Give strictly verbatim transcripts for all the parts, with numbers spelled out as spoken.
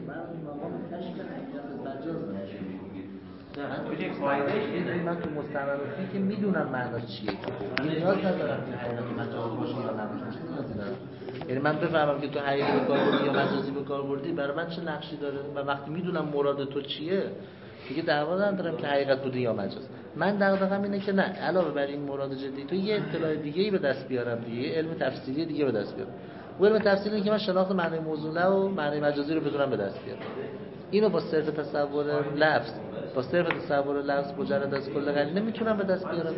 من مقام کشف حقیقت مجاز نشم. من کجای فایدهش اینه؟ من تو مستمرفی که میدونم معناش چیه، نیاز ندارم که حقیقت مجاز باشه یا نباشه. نیازی ندارم. یعنی من بفهمم که تو حقیقی به کار بردی یا مجازی به کار بردی، برای من چه نقشی داره؟ و وقتی میدونم مراد تو چیه دیگه دعوا ندارم که حقیقت بوده یا مجاز. من دغدغه‌م اینه که نه، علاوه بر این مراد جدی تو یه اطلاع دیگه‌ای به دست بیارم دیگه، یه علم تفصیلی دیگه به دست بیارم. اون علم تفصیلی که من شناخت معنی موزونه و معنی مجازی رو بتونم به دست بیارم. اینو با صرف تصور لفظ، با صرف تصور لفظ مجرد از کل قرینه نمیتونم به دست بیارم.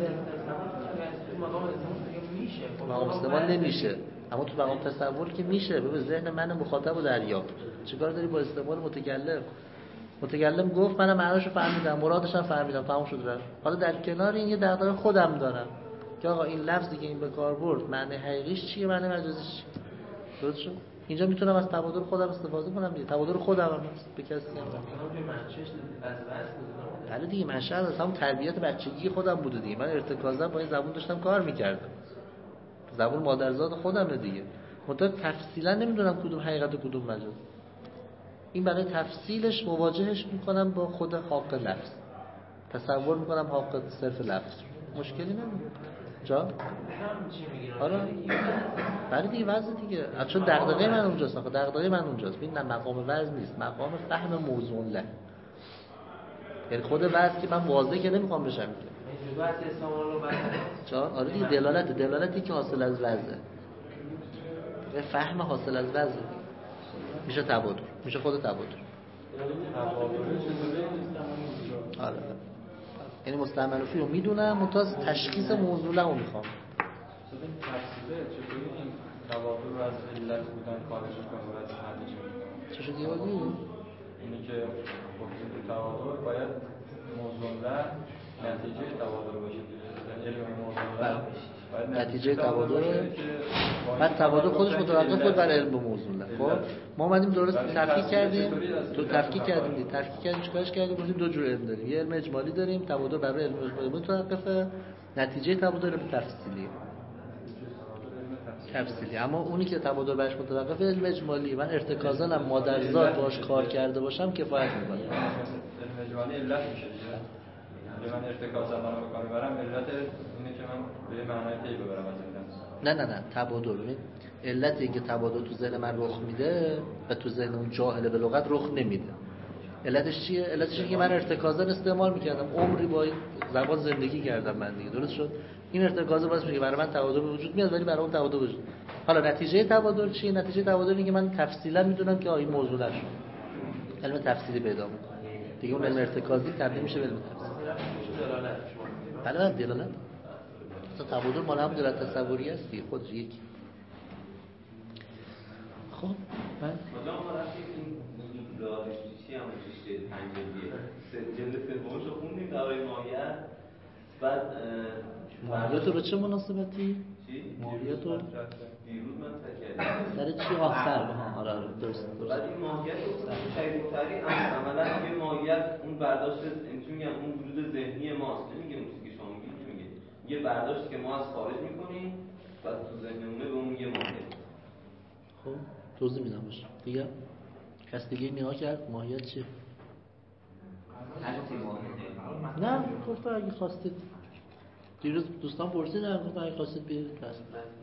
مقام استعمال نمیشه، اما تو مقام تصور که میشه. ببین ذهن من مخاطب و دریافت، چیکار داری با استعمال متکلم؟ متکلم گفت منم معناشو فهمیدم، مرادش هم فهمیدم، تمام شد رفت. حالا در کنار این یه دغدغه خودم دارم که آقا این لفظی که این به کار برد معنی حقیقیش چیه، معنی مجازیش چیه. درست شد؟ اینجا میتونم از تبادر خودم استفاده کنم دیگه. تبادر خودم هم هست، به کسی هم نه. بله دیگه منشأ از همون تربیت بچگی خودم بوده دیگه. من ارتکازا با این زبون داشتم کار میکردم. زبون مادرزاد خودمه دیگه. منتها تفصیلا نمیدونم کدوم حقیقت و کدوم مجاز. این برای تفصیلش مواجهش میکنم با خود حق لفظ. تصور میکنم حق صرف لفظ. مشکلی نداره. جا؟ آره. برای دیگه وضع دیگه. چون دغدغه من اونجاست. آخه دغدغه من اونجاست. این نه مقام وضع نیست. مقام فهم موضوع له. یعنی خود وضع که من واضح که نمیخوام بشم که. جا؟ آره دیگه دلالت دلالتی که حاصل از وضعه. فهم حاصل از وضع میشه تبادر، میشه خود تبادر. آره. یعنی مستعملوفی رو میدونم، متاز تشخیص موضوع رو میخوام. این تفصیله چطوری این تبادر رو از علت بودن کارش کنه و از نتیجه میکنه؟ چه شد یادی؟ اینی که خب تبادر باید موضوع له نتیجه تبادر باشه. علم موضوع له نتیجه تبادر، بعد تبادر خودش متوقف بود بر علم موضوع له. خب ما اومدیم درست تفکیک کردیم، تو تفکیک کردیم دیگه، تفکیک کردیم چیکارش کردیم؟ گفتیم دو جور علم داریم، یه علم اجمالی داریم، تبادر برای علم اجمالی متوقفه، نتیجه تبادر علم تفصیلی تفصیلی. اما اونی که تبادر برش متوقفه علم اجمالی. من ارتکازاً هم مادرزاد باش کار کرده باشم کفایت میکنه. علم اجمالی علت میشه دیگه. من ارتکازاً منو بکنم برام علت اینه که من به معنای طی ببرم از این نه نه نه تبادر. ببین علت اینکه تبادر تو ذهن من رخ میده و تو ذهن اون جاهل به لغت رخ نمیده، علتش چیه؟ علتش اینه که من ارتکازاً استعمال میکردم، عمری با این زبان زندگی کردم من دیگه. درست شد؟ این ارتکازا باعث میشه برای من تبادر به وجود میاد ولی برای اون تبادر وجود. حالا نتیجه تبادر چیه؟ نتیجه تبادر اینه که من تفصیلا میدونم که این موضوع نشه، علم تفصیلی پیدا میکنه دیگه. اون علم ارتکازی تبدیل میشه به علم تفصیلی. بله دلالت تبادر مال هم دلالت تصوری است دیگه، خودش یک. خب من مثلا ما رفتیم این لاهشتی هم رشته پنجمیه جلد سومش رو خوندیم درباره ماهیت. بعد ماهیت رو به چه مناسبتی؟ چی؟ ماهیت رو دیروز من فکر سر چی؟ آه سر ها آره درست درست. بعد این ماهیت رو شاید مختاری عملا یه ماهیت اون برداشت چی میگم اون وجود ذهنی ماست. نمیگه اون چیزی که شما میگید، چی میگه؟ یه برداشتی که ما از خارج میکنیم بعد تو ذهنمونه به اون یه ماهیت. خب توضیح میدم باشه دیگه. کس دیگه نگاه کرد ماهیت چیه؟ هستی ماهیت. نه گفتم اگه خواستید دیروز دوستان پرسیدن، گفتم اگه خواستید بیارید پس.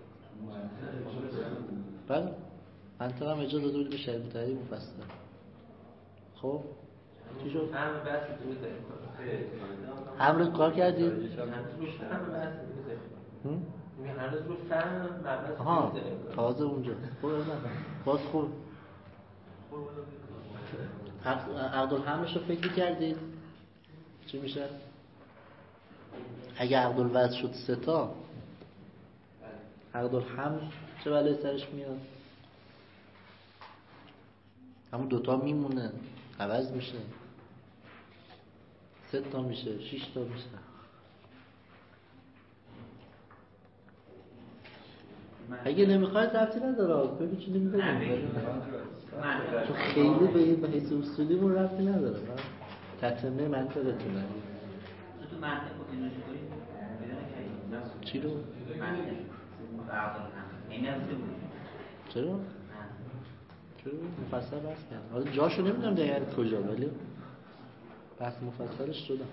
بله منطقه هم اجازه داده بود به شهر متحری مفصل. خب چی شد؟ هم بحث تو می‌ذاریم. هم رو کار کردید؟ هم هم بحث می‌ذاریم. میگه هر روز رو فهم مبحث آها تازه اونجا. خوبه نه باز خوب. عقد الحملش رو فکر کردید؟ چی میشه؟ اگه عقد الوضع شد سه تا، عقد الحمل چه بلایی سرش میاد؟ همون دوتا میمونه، عوض میشه، سه تا میشه، شش تا میشه. اگه نمیخواید ربطی نداره، ببین چی نمیگم چون خیلی به این بحث اصولیمون ربطی نداره. تتمه منطقتونه. تو منطق اینو چطوری بدون که چی رو؟ منطق عقل هم این هم بود. چرا؟ چرا مفصل بحث کردم. حالا جاشو نمیدونم دقیقاً کجا، ولی بحث مفصلش شدم.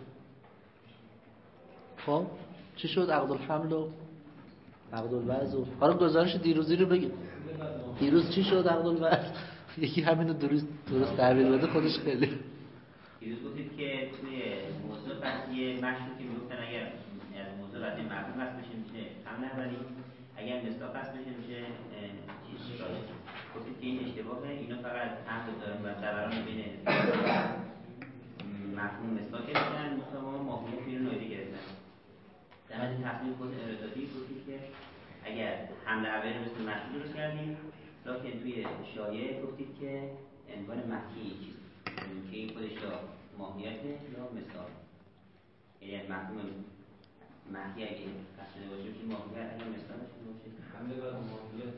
خب چی شد؟ عقد الحمل و عقد الوضع. حالا گزارش دیروزی رو بگید. دیروز چی شد عقد الوضع؟ یکی همینو درست درست تعبیر بده خودش خیلی. دیروز گفتید که توی موضوع بحثی مشروطی میگفتن اگر از موضوع بحثی مردم هست بشه میشه هم نبری، اگر مصداق هست بشه میشه چیز شاید. گفتید که این اشتباهه، اینو فقط هم دارن و دوران بین مفهوم مصداق گرفتن، مفهوم ماهیت اینو نویده گرفتن. در مورد تصمیم خود اراداتی گفتید که اگر حمله اولی مثل مشروط درست کردیم، لکن توی شایعه گفتید که عنوان مکی چیز که این خودش یا ماهیت یا مصداق، یعنی مفهوم مکی اگه قصده باشه میشه ماهیت، اگه مصداقش باشه حمله بر ماهیت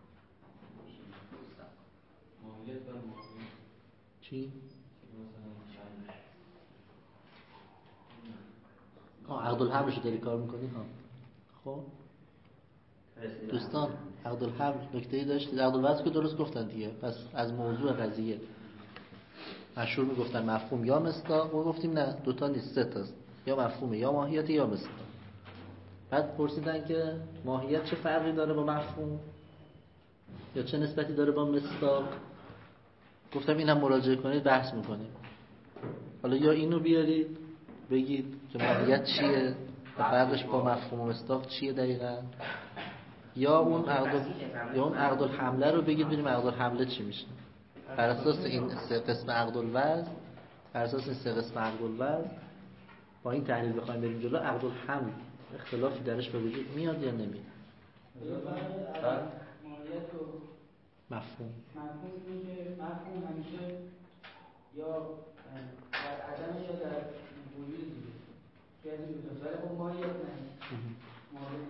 ماهیت بر ماهیت چی؟ آه عقد الحمل رو داری کار میکنی ها. خب دوستان عقد الحمل نکته‌ای داشتید؟ عقد الوضع که درست گفتن دیگه. پس از موضوع قضیه مشهور میگفتن مفهوم یا مصداق، ما گفتیم نه دوتا نیست، سه تاست، یا مفهوم یا ماهیت یا مصداق. بعد پرسیدن که ماهیت چه فرقی داره با مفهوم یا چه نسبتی داره با مصداق. گفتم اینم مراجعه کنید بحث میکنیم. حالا یا اینو بیارید بگید که ماهیت چیه و فرقش با مفهوم و مصداق چیه دقیقاً، یا اون عقد یا اون عقد الحمله رو بگید ببینیم عقد الحمله چی میشه. بر اساس این سه قسم عقد الوضع، بر اساس این سه قسم عقد الوضع با این تحلیل بخوایم بریم جلو، عقد الحمل اختلافی درش به وجود میاد یا نمیاد؟ ماهیت و مفهوم مفهوم اینه که مفهوم همیشه یا در عدم یا در وجود دیگه که از این دوتا ولی خب ماهیت نه ماهیت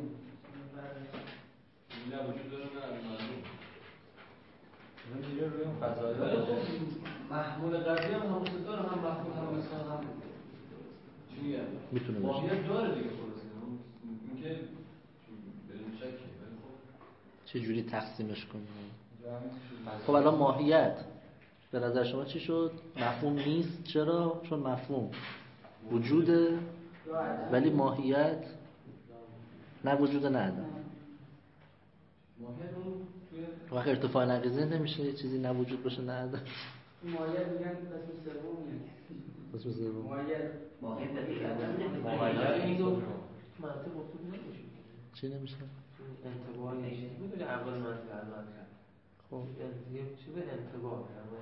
نه وجود داره نه معلوم. من دیگه روی اون فضایل محمول قضیه هم همون ستاره هم محمول هم مثلا هم چی میگم میتونه باشه ماهیت داره دیگه خلاصه اینکه بدون شکه. ولی خب چه جوری تقسیمش کنیم؟ خب الان ماهیت به نظر شما چی شد؟ مفهوم نیست. چرا؟ چون مفهوم وجوده ولی ماهیت نه وجود نه عدم. ماهیت اون توی وقت ارتفاع نقیضه نمیشه یه چیزی نه وجود باشه نه عدم. ماهیت میگن قسم سومیه. قسم سوم ماهیت ماهیت دقیقاً ماهیت این دو منطق گفتم نمیشه. چی نمیشه؟ انتباه نمیشه. میدونی اول منطق علامت کرد. خب یه چی به انتباه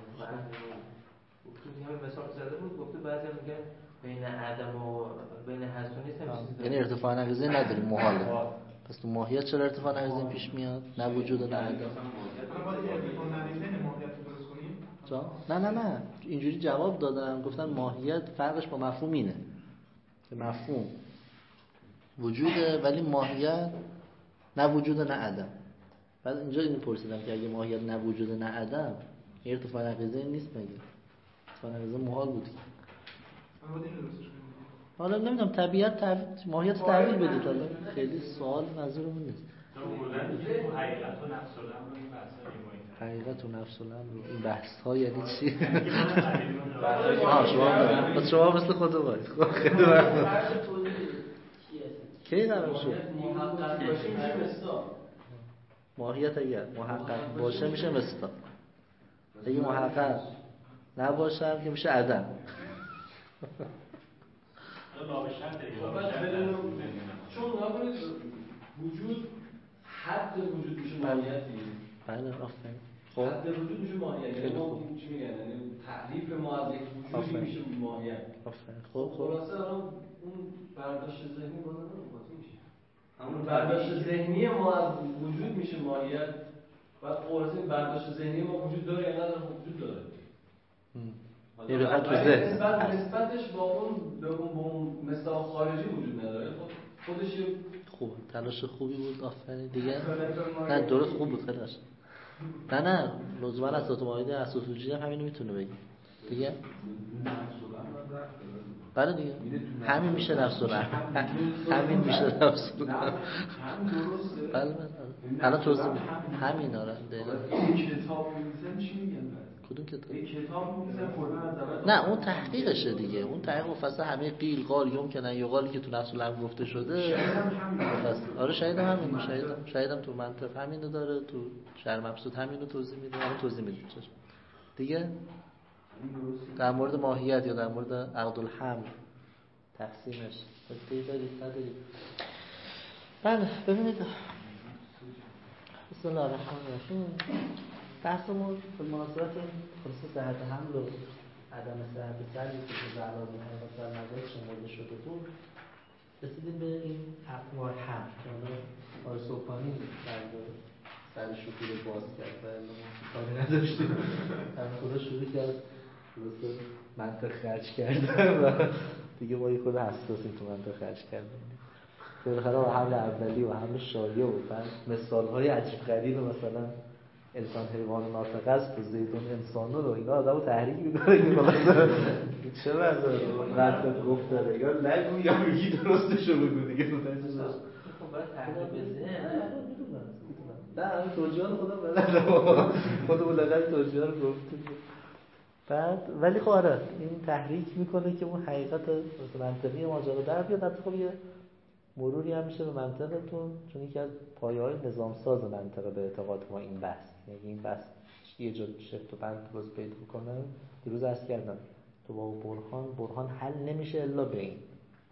گفتم همین مثال زده بود. گفته بعضی میگن بین عدم و بین هست و نیست هم چیزی. یعنی ارتفاع نقیضه نداریم محاله. پس تو ماهیت چرا ارتفاع نقیضه پیش میاد؟ نه وجود و نه عدم. جا؟ نه نه نه اینجوری جواب دادم. گفتن ماهیت فرقش با مفهوم اینه که مفهوم وجوده ولی ماهیت نه وجود و نه عدم. بعد اینجا اینو پرسیدم که اگه ماهیت نه وجود و نه عدم ارتفاع نقیضه نیست مگه؟ ارتفاع نقیضه محال بود. حالا نمیدونم طبیعت تعبیر ماهیت تعبیر بدید. حالا خیلی سوال منظورمون نیست. حقیقت و نفس الامر این بحث حقیقت و نفس الامر این بحث ها یعنی چی؟ آه شما بس شما مثل خود باید خیلی وقت کی قرار شد؟ محقق باشه میشه مصداق. ماهیت اگر محقق باشه میشه مصداق، اگه محقق نباشه که میشه عدم. چون نکنید وجود حد وجود میشه ماهیت دیگه. بله آفرین. خب حد وجود میشه ماهیت. یعنی ما چی میگن یعنی تعریف ما از یک وجودی میشه ماهیت. آفرین. خب خب خلاصه الان اون برداشت ذهنی بالا نمیشه میشه. همون برداشت ذهنی ما از وجود میشه ماهیت. بعد خلاصه این برداشت ذهنی ما وجود داره یا نداره؟ وجود داره. یه رقم تو ذهن نسبت نسبتش با اون به اون مصداق خارجی وجود نداره. خب خودش خوب تلاش خوبی بود. آفرین دیگه. نه درست خوب بود خیلی قشنگ. نه نه لزوما اساس ماهیت اساس وجودی هم همینو میتونه بگه دیگه. بله دیگه همین میشه نفس الامر. همین میشه نفس الامر. بله بله الان توضیح میدم همین. آره این کتاب می‌نویسن چی میگن بعد؟ کدوم کتاب؟ این کتاب می‌نویسن کلا از اول. نه اون تحقیقشه دیگه. اون تحقیق فصل همه قیل قال یمکنن یقالی که تو نفس الامر گفته شده. فصل آره شاهدم همین. شاهدم شاهدم تو منطق همینو داره، تو شرح مبسوط همینو توضیح میده. همین توضیح میده دیگه. در مورد ماهیت یا در مورد عقد الحمل تقسیمش نکته دارید ندارید؟ بله ببینید بسم الله الرحمن الرحیم. بحثمون به مناسبت خصوص صحت حمل و عدم صحت سری که به علاوه حیوانات در مجال شمرده شده بود رسیدیم به این انواع حمل که حالا آقای صبحانی سر شوخی رو باز کرد و کاری نداشتیم. هم خدا شروع کرد درسته منطق خرج کردن و دیگه ما یه خود حساسیم تو منطق خرج کردن. بالاخره حمل اولی و حمل شایع و مثال‌های عجیب غریب مثلا انسان حیوان ناطق است و زیدون انسانو رو اینا آدمو تحریک می‌کنه که مثلا چه وضعه قطعت گفت داره یا نگو یا میگی درستشو بگو دیگه. خب باید تحقیق بزنه. نه همین توجیه رو خودم بلدم خودمون لقل توجیه رو گفتیم. بعد ولی خب آره این تحریک میکنه که اون حقیقت منطقی ماجرا در بیاد. حتی خب یه مروری هم میشه به منطقتون، چون یکی از پایه‌های نظام ساز منطقه به اعتقاد ما این بحث، یعنی این بحث یه جا شفت و بند باز پیدا کنه. دیروز عرض کردم تو با برهان برهان حل نمیشه الا به این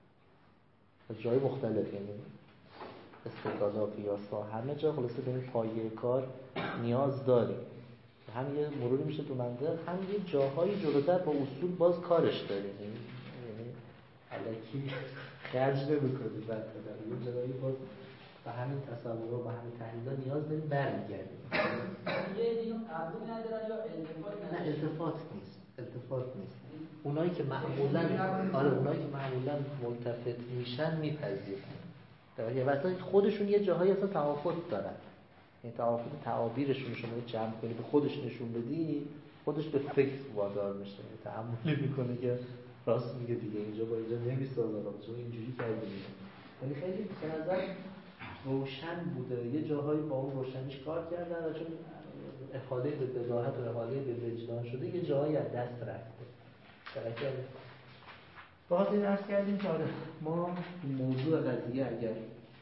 از جای مختلف، یعنی استدلالا قیاسا همه جا خلاصه به این پایه کار نیاز داریم. هم یه مروری میشه تو منطق، هم یه جاهایی جلوتر با اصول باز کارش داریم، یعنی الکی خرج نمی‌کنیم. بعد در یه جایی باز به همین تصور و به همین تحلیل‌ها نیاز داریم برمیگردیم. یه دیگه قبول ندارن یا التفات ندارن؟ نه التفات نیست، التفات نیست. اونایی که معمولاً آره اونایی که معمولاً ملتفت میشن میپذیرن. در یه وقتی خودشون یه جاهایی اصلا توافق دارن. این توافق تعابیرشون شما جمع کنی به خودش نشون بدی، خودش به فکر وادار میشه، تأملی میکنه که راست میگه دیگه اینجا با اینجا نمیسازه چون اینجوری کردیم. یعنی خیلی به نظر روشن بوده، یه جاهایی با اون روشنیش کار کردن و چون احاله به بداهت و احاله به وجدان شده یه جاهایی از دست رفته. درکه باید این عرض کردیم که آره ما موضوع قضیه اگر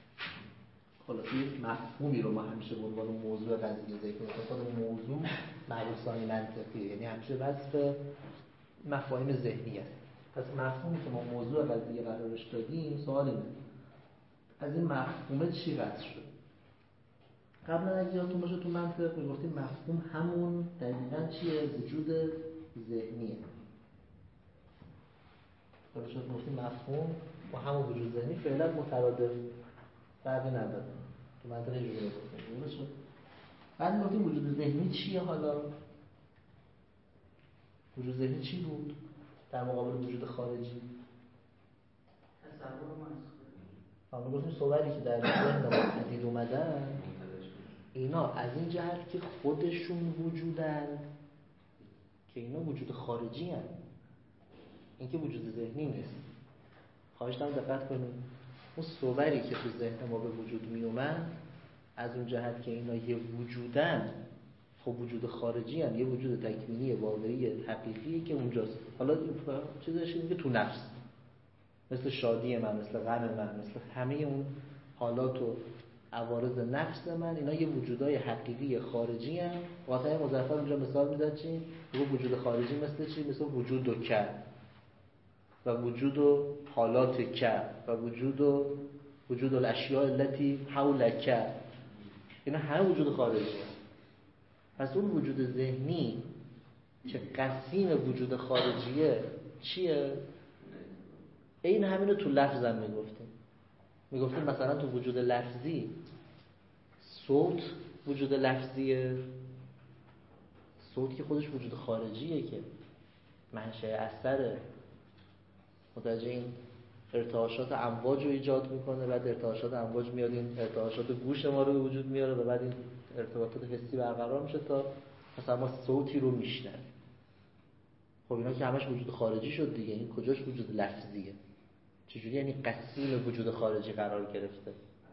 خلاصه یک مفهومی رو ما همیشه به عنوان موضوع قضیه ذکر می‌کنیم، خود موضوع معروفانه منطقی، یعنی همیشه وصف مفاهیم ذهنی است. پس مفهومی که ما موضوع قضیه قرارش دادیم سوال اینه از این مفهومه چی رد شد؟ قبلا اگه یادتون باشه تو منطق میگفتیم مفهوم همون دقیقاً چیه؟ وجود ذهنیه. خلاصه گفتیم مفهوم با همون وجود ذهنی فعلا مترادف فرقی نداره. تو منطق یه جوری گفتیم درست شد. بعد گفتیم وجود ذهنی چیه حالا؟ وجود ذهنی چی بود؟ در مقابل وجود خارجی تصور ما ما گفتیم صوری که در ذهن ما پدید اومدن اینا از این جهت که خودشون وجودن که اینا وجود خارجی هن. این که وجود ذهنی نیست. خواهش دارم دقت کنید اون صوری که تو ذهن ما به وجود می اومد از اون جهت که اینا یه وجودن، خب وجود خارجی هن، یه وجود تکوینی واقعی حقیقی که اونجاست. حالا چیزش اینه که تو نفس مثل شادی من، مثل غم من، مثل همه اون حالات و عوارض نفس من، اینا یه وجودای حقیقی خارجی هن. واقعا مظفر اونجا مثال میداد چی؟ بگو وجود خارجی مثل چی؟ مثل وجود و که و وجود و حالات که و وجود و وجود الاشیاء التي حولک، اینا همه وجود خارجی هن. پس اون وجود ذهنی که قسیم وجود خارجیه چیه؟ این همینو تو لفظم میگفتیم. میگفتیم مثلا تو وجود لفظی صوت وجود لفظیه، صوت که خودش وجود خارجیه که منشأ اثره، متوجه این ارتعاشات امواج رو ایجاد میکنه، بعد ارتعاشات امواج میاد این ارتعاشات گوش ما رو به وجود میاره و بعد این ارتباطات حسی برقرار میشه تا مثلا ما صوتی رو میشنویم. خب اینا که همش وجود خارجی شد دیگه، این کجاش وجود لفظیه؟ چجوری یعنی قسیم وجود خارجی قرار گرفته؟ البته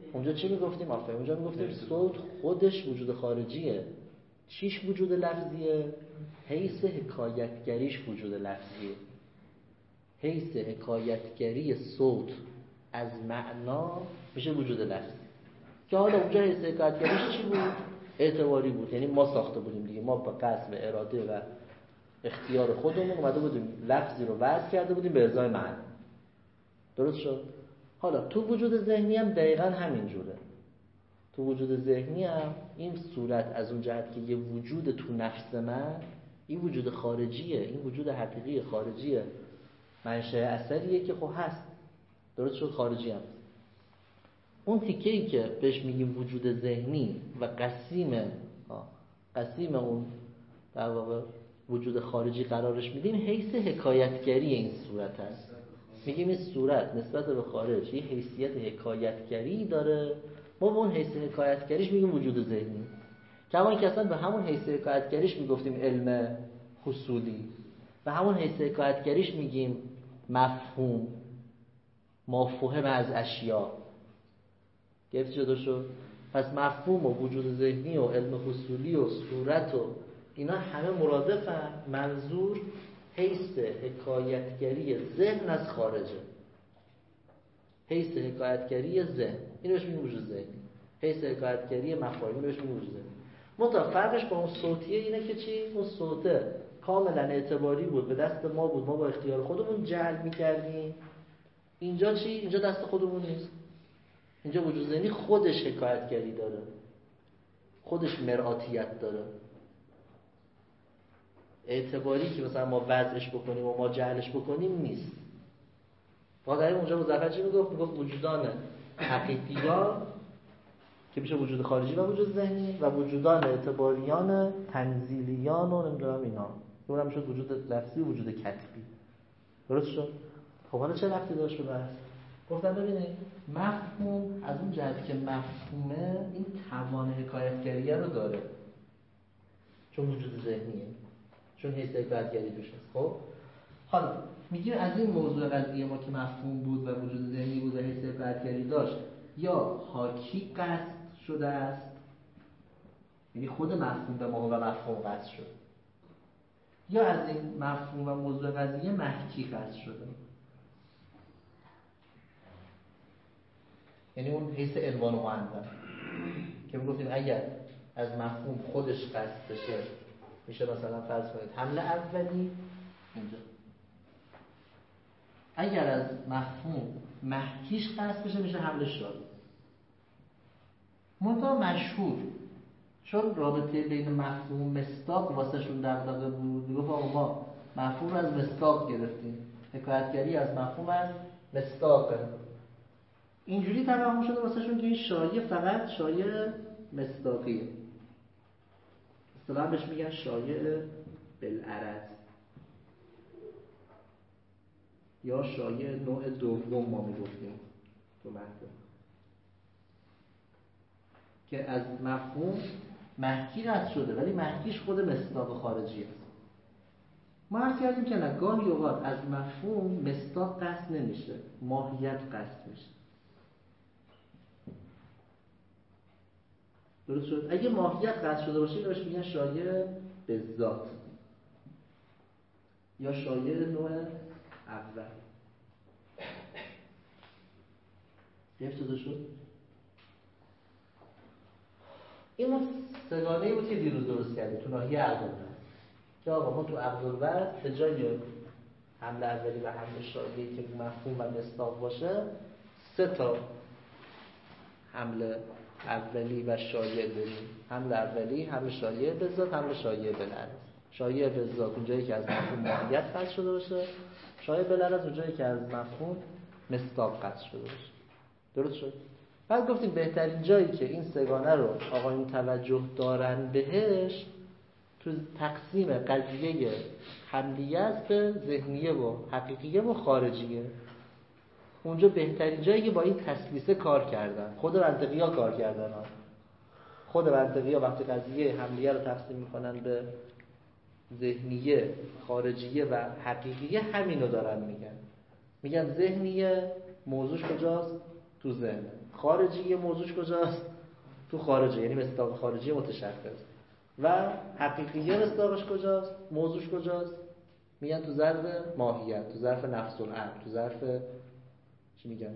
اونجا چی میگفتیم؟ آفرین اونجا میگفتیم صوت خودش وجود خارجیه. چیش وجود لفظیه؟ حیث حکایتگریش وجود لفظیه. حیث حکایتگری صوت از معنا میشه وجود لفظی، که حالا اونجا حیث حکایتگریش چی بود؟ اعتباری بود، یعنی ما ساخته بودیم دیگه، ما با قصد و اراده و اختیار خودمون اومده بودیم لفظی رو وضع کرده بودیم به ازای معنی. درست شد؟ حالا تو وجود ذهنی هم دقیقاً همین جوره. تو وجود ذهنی هم این صورت از اون جهت که یه وجود تو نفس من، این وجود خارجیه، این وجود حقیقی خارجیه، منشأ اثریه که خب هست. درست شد؟ خارجی هم. اون تیکه‌ای که بهش میگیم وجود ذهنی و قسیم قسیم اون در واقع وجود خارجی قرارش میدیم، حیث حکایتگری این صورت هست. میگیم این صورت نسبت به خارج یه حیثیت حکایتگری داره، ما به اون حیث حکایتگریش میگیم وجود ذهنی. کما اینکه اصلا به همون حیث حکایتگریش میگفتیم علم حصولی، به همون حیث حکایتگریش میگیم مفهوم، مفهوم از اشیاء. گفت شده شد؟ پس مفهوم و وجود ذهنی و علم حصولی و صورت و اینا همه مرادفن. منظور حیث حکایتگری ذهن از خارجه. حیث حکایتگری ذهن، اینو بهش میگیم وجود ذهنی. حیث حکایتگری مفاهیم، اینو بهش میگیم وجود ذهنی. منتها فرقش با اون صوتیه اینه که چی؟ اون صوته کاملا اعتباری بود، به دست ما بود، ما با اختیار خودمون جعل میکردیم. اینجا چی؟ اینجا دست خودمون نیست. اینجا وجود ذهنی خودش حکایتگری داره، خودش مرآتیت داره. اعتباری که مثلا ما وضعش بکنیم و ما جعلش بکنیم نیست. واقعا اونجا مزفر چی میگفت؟ میگفت وجودان حقیقیان که میشه وجود خارجی و وجود ذهنی، و وجودان اعتباریان تنزیلیان و نمیدونم اینا، اونم میشد وجود لفظی و وجود کتبی. درست شد؟ خب حالا چه ربطی داشت به بحث؟ گفتم ببینید مفهوم از اون جهت که مفهومه این توان حکایتگریه رو داره، چون وجود ذهنیه، چون حس حکایتگری توش هست. خب حالا میگیم از این موضوع قضیه ما که مفهوم بود و وجود ذهنی بود و حس حکایتگری داشت، یا حاکی قصد شده است، یعنی خود مفهوم به ما و مفهوم قصد شد، یا از این مفهوم و موضوع قضیه محکی قصد شده، یعنی اون حیث عنوان و معنون که میگفتیم اگر از مفهوم خودش قصد بشه میشه مثلا فرض کنید حمله اولی اینجا، اگر از مفهوم محکیش قصد بشه میشه حمله شایی. منتها مشهور چون رابطه بین مفهوم و مصداق واسه شون دغدغه بود، میگفت آقا ما مفهوم از مصداق گرفتیم، حکایتگری از مفهوم از مصداقه. اینجوری تفاهم شده واسه شون که این شایعه فقط شایعه مصداقیه، اصطلاحاً بهش میگن شایعه بالعرض یا شایعه نوع دوم ما میگفتیم تو متن، که از مفهوم محکی رد شده ولی محکیش خود مصداق خارجی است. ما عرض کردیم که نه، گاهی اوقات از مفهوم مصداق قصد نمیشه، ماهیت قصد میشه. درست شد؟ اگه ماهیت قصد شده باشه اینو بهش میگن شایعه به ذات یا شایعه نوع اول. گرفت شده شد؟ این سگانه‌ای بود که دیروز درست کردیم تو ناحیه عقل، که آقا ما تو عقل الوضع به جای حمله اولی و حمله شایعی که مفهوم و مصداق باشه، سه تا حمله اولی و شایعه داریم. حمله اولی، حمله شایعه به ذات، حمله شایعه بالعرض. شایعه به ذات اونجایی که از مفهوم ماهیت قصد شده باشه، شایعه بالعرض اونجایی که از مفهوم مصداق قصد شده باشه. درست شد؟ بعد گفتیم بهترین جایی که این سگانه رو آقایون توجه دارن بهش تو تقسیم قضیه حملیه است به ذهنیه و حقیقیه و خارجیه. اونجا بهترین جایی که با این تسلیسه کار کردن، خود منطقی ها کار کردن ها. خود منطقی ها وقتی قضیه حملیه رو تقسیم میکنن به ذهنیه، خارجیه و حقیقیه، همینو دارن میگن. میگن ذهنیه موضوعش کجاست؟ تو ذهن. خارجی موضوعش کجاست؟ تو خارجه، یعنی مصداق خارجی متشخص. و حقیقیه مصداقش کجاست؟ موضوعش کجاست؟ میگن تو ظرف ماهیت، تو ظرف نفس الامر، تو ظرف چی میگن؟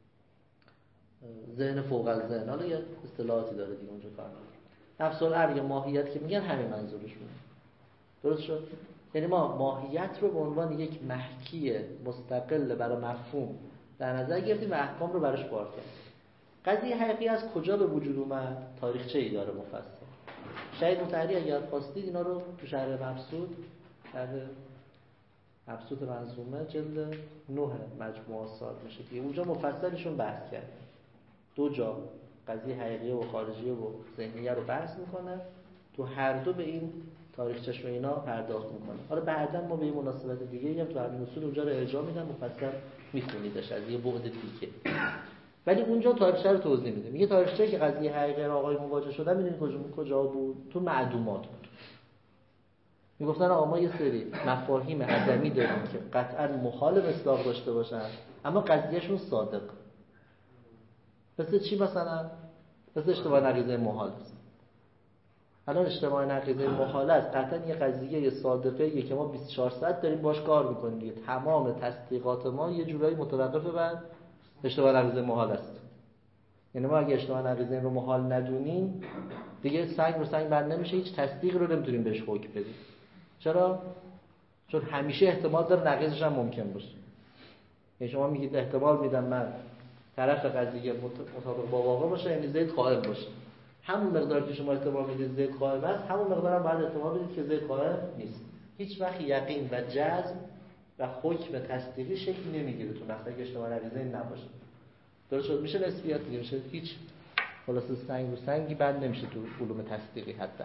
ذهن فوق از ذهن. حالا یه اصطلاحاتی داره دیگه اونجا کار نداره. نفس الامر یا ماهیت که میگن همین منظورشونه. درست شد؟ یعنی ما ماهیت رو به عنوان یک محکی مستقل برای مفهوم در نظر گرفتیم و احکام رو براش بار کردیم. قضیه حقیقی از کجا به وجود اومد؟ تاریخچه‌ای داره مفصل. شهید مطهری اگر خواستید اینا رو تو شرح مبسوط، شرح مبسوط منظومه جلد نه مجموعه آثار میشه که اونجا مفصلشون بحث کرد. دو جا قضیه حقیقی و خارجی و ذهنیه رو بحث میکنه، تو هر دو به این تاریخچه‌ش و اینا پرداخت میکنه. حالا بعدا ما به این مناسبت دیگه هم تو همین اصول اونجا رو ارجاع میدم، مفصل میخونیدش از یه بعد دیگه. ولی اونجا تاریخچه رو توضیح میده. میگه تاریخچه که قضیه حقیقی رو آقای مواجه شدن، میدونید کجا کجا بود؟ تو معدومات بود. میگفتن آقا ما یه سری مفاهیم عدمی داریم که قطعا محال مصداق داشته باشن، اما قضیهشون صادق. مثل چی مثلا؟ مثل اشتباه نقیضه محال است. الان اشتباه نقیضه محال است، قطعا یه قضیه صادقه یه که ما بیست و چهار ساعت داریم باش کار میکنیم دیگه. تمام تصدیقات ما یه جورایی متوقف بر اشتباه نقیضه محال است. یعنی ما اگه اشتباه نقیضه رو محال ندونیم دیگه سنگ رو سنگ بند نمیشه، هیچ تصدیق رو نمیتونیم بهش حکم بدیم. چرا؟ چون همیشه احتمال داره نقیضش هم ممکن باشه. یعنی شما میگید احتمال میدم من طرف قضیه مطابق با واقع باشه، یعنی زید قائم باشه. همون مقدار که شما احتمال میدید زید قائم است، همون مقدار هم باید احتمال بدید که زید قائم نیست. هیچ وقت یقین و جزم و حکم تصدیقی شکل نمیگیره تو نقطه که اشتباه نقیضه نباشه. درست شد؟ میشه نسبیت دیگه، میشه هیچ خلاصه سنگ و سنگی بند نمیشه تو علوم تصدیقی حتی.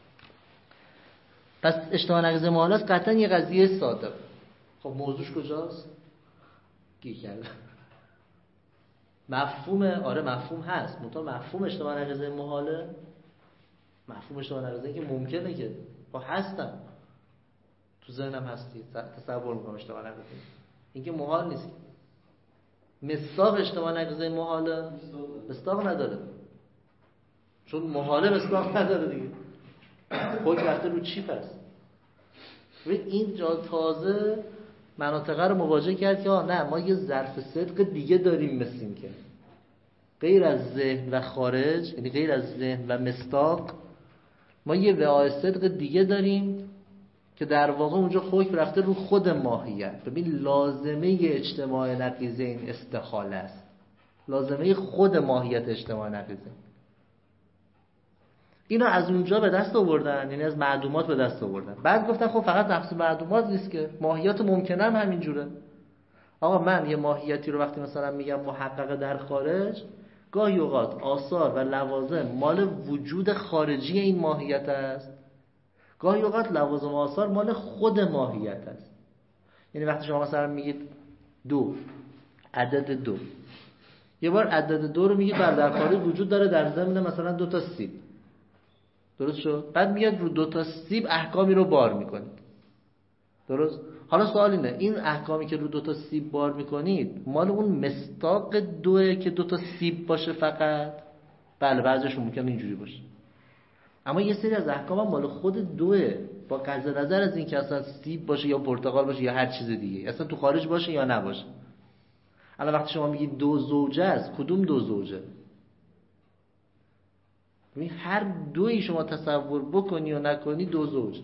پس اشتباه نقیضه محال است قطعا یه قضیه صادق. خب موضوعش کجاست؟ گیر کرده. مفهوم، آره مفهوم هست، منتها مفهوم اشتباه نقیضه محاله، مفهوم اشتباه نقیضه که ممکنه که با هستم تو ذهنم هستی تصور میکنم اشتباه نقیضه، این که محال نیست. مصداق اشتباه نقیضه محاله مصداق نداره، چون محاله مصداق نداره دیگه. خود رفته رو چی پس؟ و این جا تازه مناطقه رو مواجه کرد که نه ما یه ظرف صدق دیگه داریم، مثل این که غیر از ذهن و خارج، یعنی غیر از ذهن و مصداق، ما یه وعای صدق دیگه داریم که در واقع اونجا حکم رفته رو خود ماهیت. ببین لازمه اجتماع نقیضه این استحاله است، لازمه خود ماهیت اجتماع نقیضه. اینو از اونجا به دست آوردن، یعنی از معدومات به دست آوردن. بعد گفتن خب فقط نفس معدومات نیست که ماهیت ممکنه هم همینجوره. آقا من یه ماهیتی رو وقتی مثلا میگم محقق در خارج، گاهی اوقات آثار و لوازم مال وجود خارجی این ماهیت است، گاهی اوقات لوازم و آثار مال خود ماهیت است. یعنی وقتی شما مثلا میگید دو، عدد دو، یه بار عدد دو رو میگید بر در خارج وجود داره، در ضمن مثلا دو تا سیب، درست شد؟ بعد میاد رو دو تا سیب احکامی رو بار میکنید، درست؟ حالا سوال اینه، این احکامی که رو دو تا سیب بار میکنید مال اون مصداق دوه که دو تا سیب باشه فقط؟ بله بعضیش ممکنه اینجوری باشه، اما یه سری از احکام هم مال خود دوه، با قطع نظر از این که اصلا سیب باشه یا پرتقال باشه یا هر چیز دیگه، اصلا تو خارج باشه یا نباشه. الان وقتی شما میگید دو زوجه است، کدوم دو زوجه؟ ببین هر دویی شما تصور بکنی و نکنی دو زوج،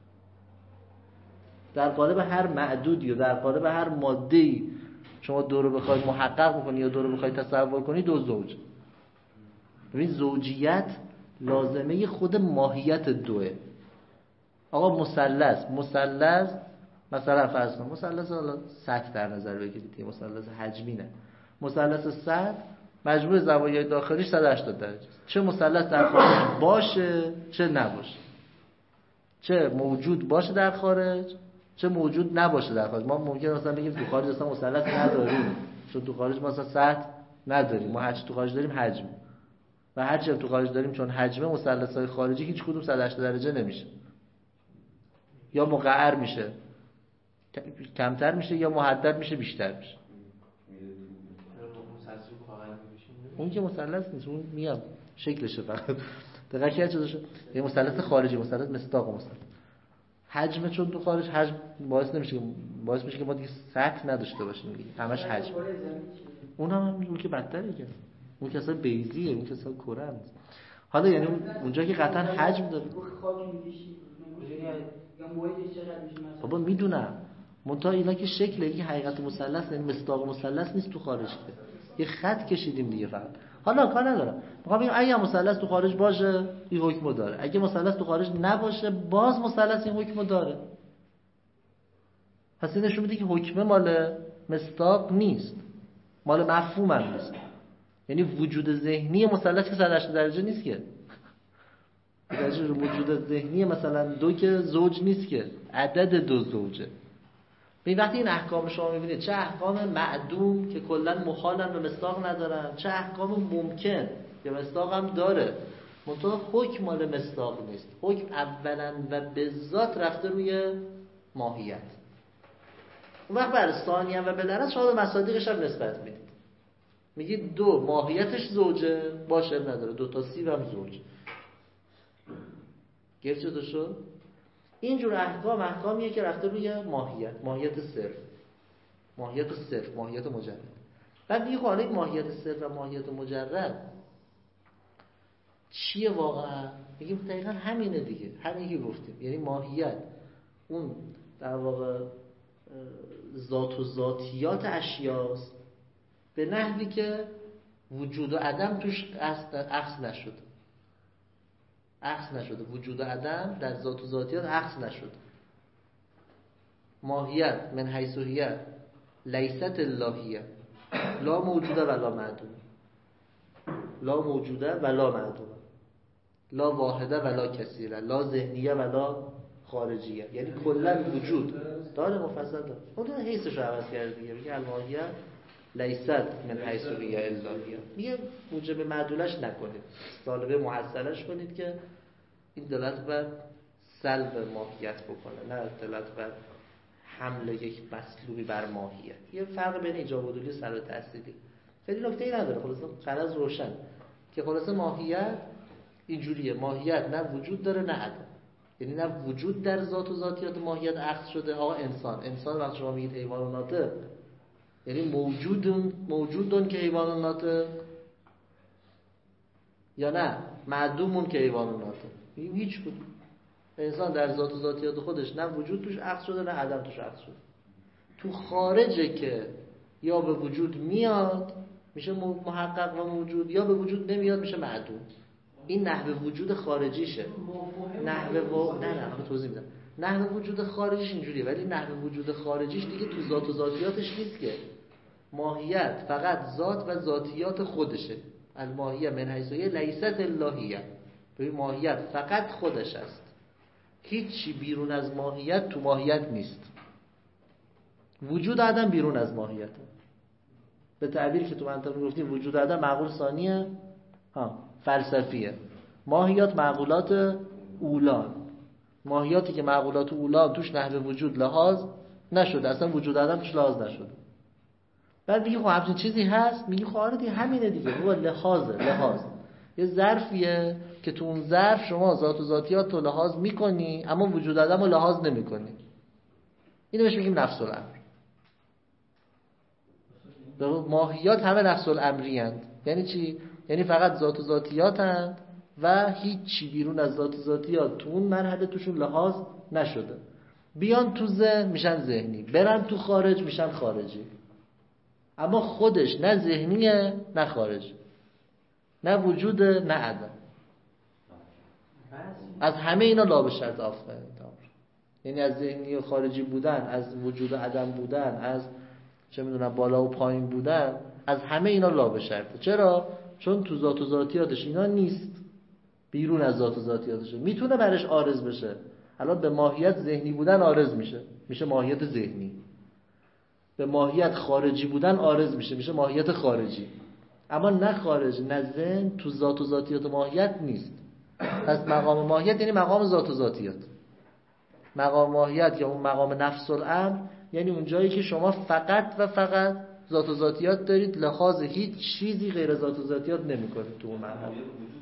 در قالب هر معدودی و در قالب هر ماده‌ای شما دو رو بخواید محقق بکنی یا دو رو بخواید تصور کنی دو زوج. ببین زوجیت لازمه خود ماهیت دوه. آقا مثلث، مثلث مثلا فرض کن مثلث حالا سطح در نظر بگیرید، مثلث حجمی نه، مثلث سطح مجموع زوایای داخلیش صد و هشتاد درجه است. چه مثلث در خارج باشه چه نباشه، چه موجود باشه در خارج چه موجود نباشه در خارج. ما ممکنه مثلا بگیم تو خارج اصلا مثلث نداریم، چون تو خارج ما اصلا سطح نداریم، ما هر چی تو خارج داریم حجم، و هر چی تو خارج داریم چون حجم مثلث‌های خارجی هیچ کدوم صد و هشتاد درجه نمیشه، یا مقعر میشه کمتر میشه یا محدد میشه بیشتر میشه. اون که مثلث نیست، اون میاد شکلشه فقط. دقیقاً چه چیزشه؟ یه مثلث خارجی، مثلث مصداق مثلث. حجم چون تو خارج حجم باعث نمیشه، باعث میشه که ما دیگه سطح نداشته باشیم دیگه، همش حجم. اون هم اون که بدتره که اون که اصلا بیزیه، اون که اصلا کره است. حالا یعنی اونجا که قطعا حجم داره. بابا میدونم منتها اینا که شکل این حقیقت مثلث یعنی مصداق مثلث نیست تو خارج که یه خط کشیدیم دیگه فقط. حالا کار ندارم میخوام بگم اگه مثلث تو خارج باشه این حکمو داره، اگه مثلث تو خارج نباشه باز مثلث این حکمو داره. پس این نشون میده که حکمه مال مصداق نیست، مال مفهوم هم نیست. یعنی وجود ذهنی مثلث که صد و هشتاد درجه نیست که درجه وجود ذهنی مثلا دو که زوج نیست که عدد دو زوجه. به وقتی این احکام شما میبینید چه احکام معدوم که کلا مخالن و مصداق ندارن، چه احکام ممکن که مصداق هم داره منتها حکم مال مصداق نیست. حکم اولا و به ذات رفته روی ماهیت. اون وقت بر ثانیا و بالعرض شما به مصادیقش هم نسبت میدید، میگید دو ماهیتش زوجه باشه نداره، دو تا سیب هم زوج. گرچه تو شد اینجور احکام احکامیه که رفته روی ماهیت، ماهیت صرف، ماهیت صرف، ماهیت مجرد. بعد دیگه حالا ماهیت صرف و ماهیت مجرد چیه واقعا؟ میگیم دقیقا همینه دیگه، همین که گفتیم. یعنی ماهیت اون در واقع ذات و ذاتیات اشیاست به نحوی که وجود و عدم توش عکس نشده، عکس نشده، وجود و عدم در ذات و ذاتیات عکس نشده. ماهیت من حیث هی لیست اللهیه، لا موجوده ولا معدومه، لا موجوده ولا معدومه، لا واحده ولا کثیره، لا ذهنیه ولا خارجیه. یعنی کلا وجود داره، مفصل داره. اون حیثش رو عوض کرده دیگه، میگه الماهیه لیست من حیث هی اللهیه. میگه موجب معدولش نکنید، طالبه محصلش کنید که این دلالت بر سلب ماهیت بکنه، نه دلالت بر حمل یک مسلوبی بر ماهیت. یه فرق بین ایجاب و دلیل سر و تحصیلی خیلی نکته‌ای نداره، خلاصه غرض روشن که خلاصه ماهیت اینجوریه، ماهیت نه وجود داره نه عدم. یعنی نه وجود در ذات و ذاتیات ماهیت عکس شده. آقا انسان انسان وقتی شما میگید حیوان ناطق یعنی موجودون موجودون که حیوان ناطق یا نه معدومون که حیوان ناطق؟ میگیم هیچ کدوم. انسان در ذات و ذاتیات خودش نه وجود توش عکس شده نه عدم توش عکس شده. تو خارجه که یا به وجود میاد میشه محقق و موجود، یا به وجود نمیاد میشه معدوم. این نحوه وجود خارجیشه. نحوه و... نه نه من توضیح میدم. نحوه وجود خارجیش اینجوریه، ولی نحوه وجود خارجیش دیگه تو ذات و ذاتیاتش نیست که. ماهیت فقط ذات و ذاتیات خودشه. الماهیه من حیث هی لیست اللهیه. ببین ماهیت فقط خودش است، هیچی بیرون از ماهیت تو ماهیت نیست. وجود عدم بیرون از ماهیت. به تعبیری که تو منطق گفتیم وجود عدم معقول ثانیه ها فلسفیه. ماهیات معقولات اولان، ماهیاتی که معقولات اولان توش نحوه وجود لحاظ نشده، اصلا وجود عدم توش لحاظ نشده. بعد میگه خب همچین چیزی هست، میگه خب آره دیگه همینه دیگه، هو لحاظه. لحاظ یه ظرفیه که تو اون ظرف شما ذات و ذاتیات رو لحاظ میکنی اما وجود عدم رو لحاظ نمیکنی. اینو بهش میگیم نفس الامر. ماهیات همه نفس الامری اند. یعنی چی؟ یعنی فقط ذات و ذاتیات اند و هیچ چی بیرون از ذات و ذاتیات تو اون مرحله توشون لحاظ نشده. بیان تو ذهن میشن ذهنی، برن تو خارج میشن خارجی. اما خودش نه ذهنیه نه خارجی، نه وجود نه عدم. از همه اینا لا به شرط آفرین. یعنی از ذهنی و خارجی بودن، از وجود و عدم بودن، از چه میدونم بالا و پایین بودن، از همه اینا لا به شرطه. چرا؟ چون تو ذات و ذاتیاتش اینا نیست، بیرون از ذات و ذاتیاتشه. میتونه برش عارض بشه. الان به ماهیت ذهنی بودن عارض میشه، میشه ماهیت ذهنی. به ماهیت خارجی بودن عارض میشه، میشه ماهیت خارجی. اما نه خارج نه ذهن تو ذات و ذاتیات ماهیت نیست. پس مقام ماهیت یعنی مقام ذات و ذاتیات. مقام ماهیت یا اون مقام نفس الامر یعنی اون جایی که شما فقط و فقط ذات و ذاتیات دارید، لحاظ هیچ چیزی غیر ذات و ذاتیات نمیکنید تو اون مرحله.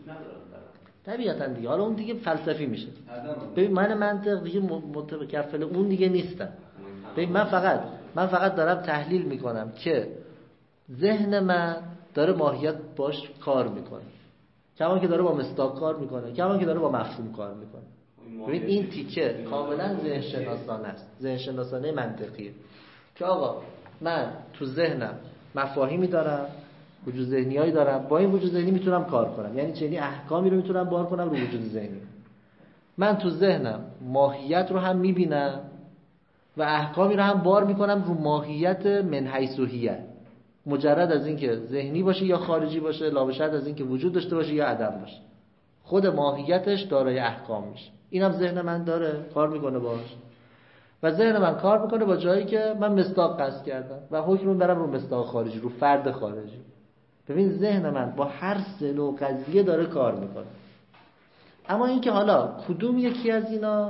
طبیعتا دیگه حالا اون دیگه فلسفی میشه. ببین من منطق دیگه متکفل اون دیگه نیستم. ببین من فقط من فقط دارم تحلیل میکنم که ذهن من داره ماهیت باش کار میکنه، کمان که داره با مصداق کار میکنه، کمان که داره با مفهوم کار میکنه. ببین این تیکه کاملا ذهن شناسانه است، ذهن شناسانه منطقیه که آقا من تو ذهنم مفاهیمی دارم، وجود ذهنیایی دارم، با این وجود ذهنی میتونم کار کنم. یعنی چه؟ یعنی احکامی رو میتونم بار کنم رو وجود ذهنی. من تو ذهنم ماهیت رو هم میبینم و احکامی رو هم بار میکنم رو ماهیت من حیث هیه، مجرد از اینکه ذهنی باشه یا خارجی باشه، لا به شرط از اینکه وجود داشته باشه یا عدم باشه، خود ماهیتش دارای احکام میشه. اینم ذهن من داره کار میکنه باش و ذهن من کار میکنه با جایی که من مصداق قصد کردم و حکم برم رو مصداق خارجی، رو فرد خارجی. ببین ذهن من با هر سه نوع قضیه داره کار میکنه. اما اینکه حالا کدوم یکی از اینا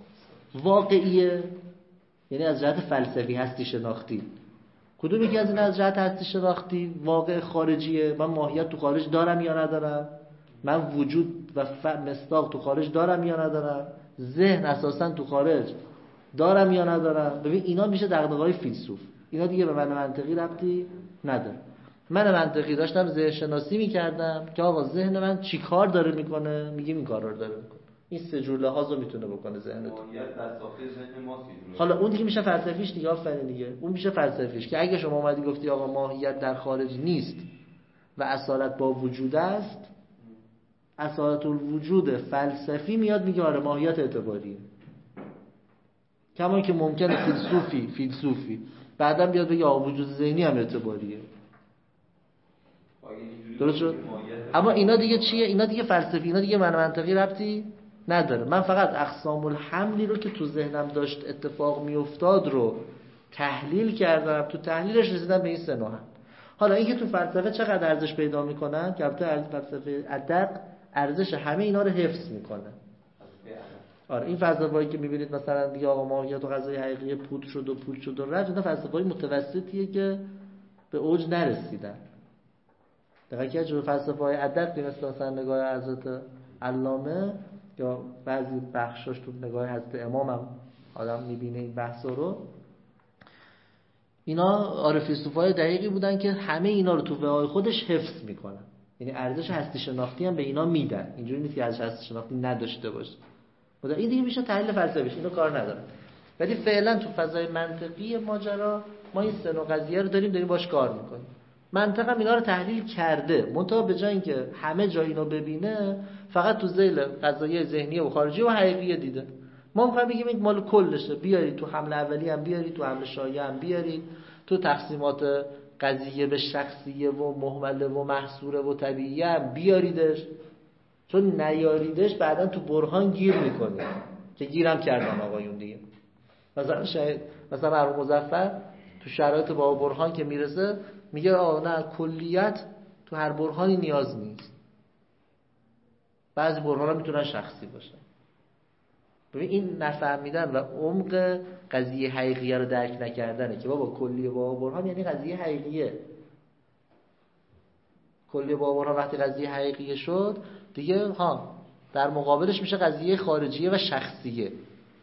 واقعیه، یعنی از جهت فلسفی هستی شناختی، کدوم یکی از اینا از جهت هستی شناختی واقع خارجیه، من ماهیت تو خارج دارم یا ندارم، من وجود و مصداق تو خارج دارم یا ندارم، ذهن اساسا تو خارج دارم یا ندارم. ببین اینا میشه دغدغه‌های فیلسوف، اینا دیگه به من منطقی ربطی نداره. من منطقی داشتم ذهن شناسی میکردم که آقا ذهن من چی کار داره میکنه، میگیم این کارا رو داره میکنه. این سه جور لحاظ رو میتونه بکنه ذهنت. حالا اون دیگه میشه فلسفیش دیگه، آفرین دیگه، اون میشه فلسفیش که اگه شما اومدی گفتی آقا ماهیت در خارج نیست و اصالت با وجود است، اصالت الوجود فلسفی میاد میگه آره ماهیت اعتباریه. کما که ممکنه فیلسوفی فیلسوفی بعدا بیاد بگه آقا وجود ذهنی هم اعتباریه. درست شد؟ اما اینا دیگه چیه؟ اینا دیگه فلسفی، اینا دیگه من منطقی ربطی نداره. من فقط اقسام الحملی رو که تو ذهنم داشت اتفاق میافتاد رو تحلیل کردم، تو تحلیلش رسیدم به این سه نوع. حالا اینکه تو فلسفه چقدر ارزش پیدا میکنن، که البته فلسفه ادق ارزش همه اینا رو حفظ میکنه. آره این فلسفه‌ای که میبینید مثلا دیگه آقا ماهیت و قضای حقیقی پود شد و پود شد و رفت، اینا فلسفه‌های متوسطیه که به اوج نرسیدن. دقیقاً که جو فلسفه‌های ادب مثل مثلا نگاه حضرت علامه یا بعضی بخشاش تو نگاه حضرت امام هم آدم میبینه این بحثا رو، اینا آره فیلسوفای دقیقی بودن که همه اینا رو تو وعای خودش حفظ میکنن. یعنی ارزش هستی شناختی هم به اینا میدن، اینجوری نیست که ارزش هستی شناختی نداشته باشه. خدا این دیگه میشه تحلیل فلسفیش، اینو کار نداره. ولی فعلا تو فضای منطقی ماجرا ما این سه نوع قضیه رو داریم داریم باش کار میکنیم. منطق هم اینا رو تحلیل کرده، منتها به جای اینکه همه جا اینو ببینه فقط تو ذیل قضایای ذهنی و خارجی و حقیقی دیده. ما میخوایم بگیم این مال کلشه، بیارید تو حمله اولی هم بیارید، تو حمله شایعه هم بیارید، تو تقسیمات قضیه به شخصیه و محمله و محصوره و طبیعیه هم بیاریدش، چون نیاریدش بعدا تو برهان گیر میکنه که گیرم کردن آقایون دیگه. مثلا شاید مثلا مرحوم مظفر تو شرایط با برهان که میرسه میگه آه نه کلیت تو هر برهانی نیاز نیست، بعضی برهان‌ها میتونن شخصی باشن. ببین این نفهمیدن و عمق قضیه حقیقیه رو درک نکردنه که بابا کلیه با برهان یعنی قضیه حقیقیه. کلیه با برهان وقتی قضیه حقیقیه شد دیگه ها در مقابلش میشه قضیه خارجیه و شخصیه.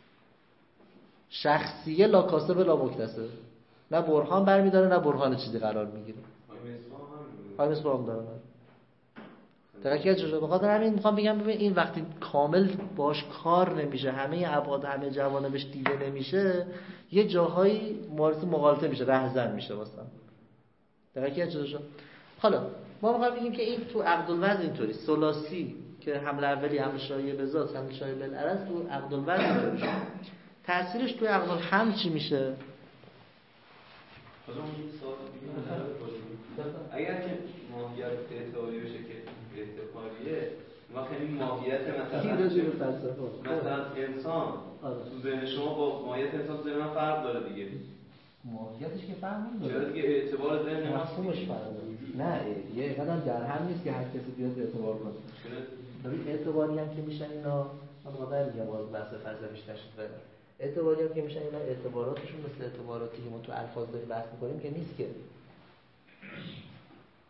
شخصیه لا کاسب لا مکتسب، نه برهان برمیداره نه برهان چیزی قرار میگیره. های مسلم داره. دقیقاً چه بخاطر همین میخوام بگم ببین این وقتی کامل باش کار نمیشه، همه ابعاد همه جوانبش دیده نمیشه، یه جاهایی مورد مغالطه میشه، رهزن میشه واسه. دقیقاً چه شد. حالا ما میخوام بگیم که این تو عقد الوضع اینطوری ثلاثی که حمله اولی حمله شایعه به ذات حمله شایعه بالعرض تو عقد الوضع اینطوری شد. تأثیرش توی عقد الحمل چی میشه؟ اگر که ماهیت اعتباری بشه که اعتباریه وقتی این ماهیت مثلا مثلا انسان تو ذهن شما با ماهیت انسان ذهن من فرق داره دیگه. ماهیتش که فرق نداره. چرا دیگه اعتبار ذهن مفهومش فرق داره. نه یه قدم در هم نیست که هر کسی بیاد اعتبار کنه. ببین اعتباری هم که میشن اینا من واقعا میگم باز بحث فلسفیش نشد بره. اعتباری هم که میشن اینا اعتباراتشون مثل اعتباراتی که ما تو الفاظ داریم بحث می‌کنیم که نیست که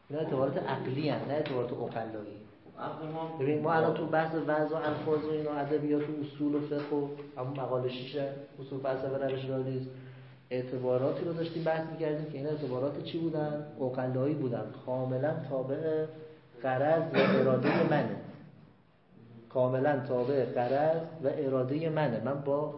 اینا اعتبارات عقلی هستند، نه اعتبارات عقلایی. عقل ما ببین ما الان تو بحث وضع و الفاظ و اینا ادبیات و اصول و فقه و همون مقاله شیش اصول فلسفه روش ریاضی اعتباراتی رو داشتیم بحث می‌کردیم که این اعتبارات چی بودن؟ عقلایی بودن، کاملا تابع غرض و اراده منه. کاملا تابع غرض و اراده منه. من با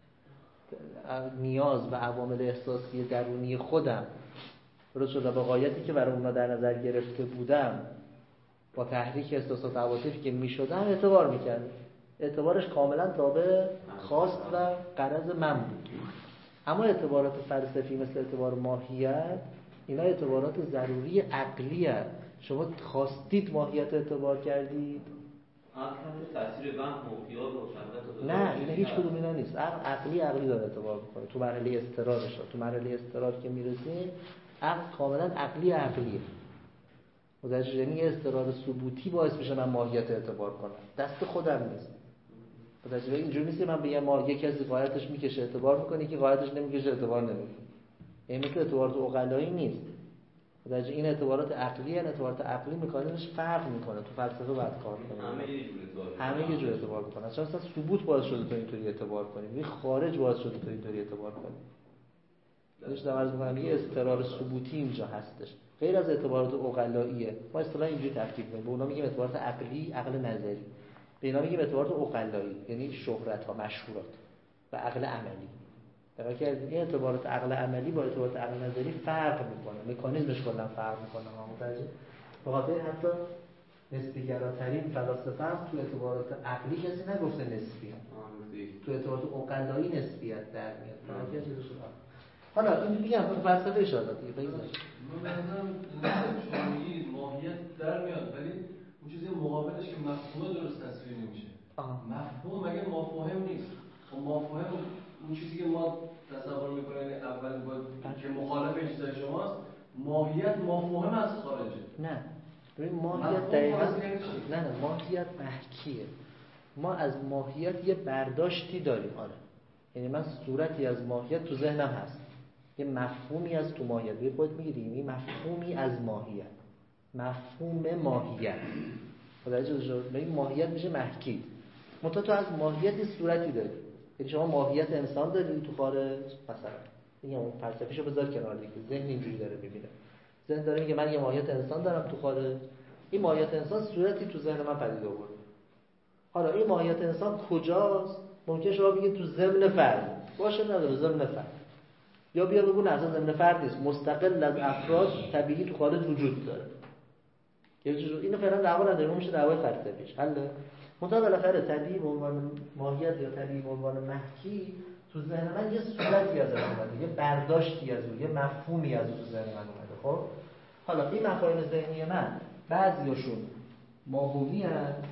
نیاز و عوامل احساسی درونی خودم درست شده با غایتی که برای اونا در نظر گرفته بودم با تحریک احساسات و عواطفی که میشدم اعتبار میکردم. اعتبارش کاملا تابع خواست و غرض من بود. اما اعتبارات فلسفی مثل اعتبار ماهیت اینا اعتبارات ضروری عقلی هست. شما خواستید ماهیت اعتبار کردید؟ تاثیر وهم و خیال و شهوت نه اینا هیچ کدوم اینا نیست. عقل عقلی عقلی داره اعتبار میکنه. تو مرحله اضطرارش تو مرحله اضطرار که میرسیم عقل کاملا عقلی عقلیه. متوجه یعنی اضطرار ثبوتی باعث میشه من ماهیت اعتبار کنم. دست خودم نیست. متوجه اینجوری نیست من بگم ما یک کسی غایتش میکشه اعتبار میکنه که غایتش نمیکشه اعتبار نمیکنه. این مثل اعتبارات عقلایی نیست. متوجه این اعتبارات عقلی ان اعتبارات عقلی مکانیزمش فرق میکنه. تو فلسفه باید کار کنه. همه یه جور اعتبار همه یه جور اعتبار میکنن. اصلا ثبوت باعث شده تو اینطوری اعتبار کنی. این خارج باعث شده تو اینطوری اعتبار کنی. داشتم عرض می‌کنم یه اضطرار ثبوتی اینجا هستش. غیر از اعتبارات عقلاییه. ما اصطلاحاً اینجوری تفکیک می‌کنیم. به اونا میگیم اعتبارات عقلی، عقل نظری. به اینا میگیم اعتبارات عقلایی، یعنی شهرت‌ها، مشهورات و عقل عملی. در که این اعتبارات عقل عملی با اعتبارات عقل نظری فرق می‌کنه. مکانیزمش کلاً فرق می‌کنه. متوجه؟ به خاطر حتی نسبی‌گراترین فلاسفه هم تو اعتبارات عقلی کسی نگفته نسبیه. تو اعتبارات عقلایی نسبیت در میاد. فقط چیزی شده. حالا این میگم تو فلسفه اشاره دیگه بگذار. من مثلا شما میگید ماهیت در میاد ولی اون چیزی مقابلش که مفهوم درست تصویر نمیشه. مفهوم مگه مفاهیم نیست. خب مفاهیم اون چیزی که ما تصور می‌کنیم اول باید که مخالف چیزای شماست ماهیت مفاهیم از خارجه. نه. ببین ماهیت دقیقاً نه نه ماهیت محکیه. ما از ماهیت یه برداشتی داریم آره. یعنی من صورتی از ماهیت تو ذهنم هست. یه مفهومی از تو ماهیت به خودت میگیری این مفهومی از ماهیت مفهوم ماهیت متوجه شد این ماهیت میشه محکی منتها تو از ماهیت صورتی داری یعنی شما ماهیت انسان داری تو خارج مثلا میگم اون فلسفیشو بذار کنار دیگه ذهن اینجوری داره میبینه ذهن داره میگه من یه ماهیت انسان دارم تو خارج این ماهیت انسان صورتی تو ذهن من پدید آورده حالا این ماهیت انسان کجاست ممکنه شما بگید تو ضمن فرد باشه نداره ضمن فرد یا بیا بگو نه اصلا ضمن فرد نیست مستقل از افراد طبیعی تو خارج وجود داره یه چیز اینو فعلا دعوا نداریم اون میشه دعوای فلسفیش حل منتها بالاخره طبیعی به عنوان ماهیت یا طبیعی به عنوان محکی تو ذهن من یه صورتی از اون اومده یه برداشتی از اون یه مفهومی از اون تو ذهن من اومده خب حالا این مفاهیم ذهنی من بعضیاشون ماهوی هست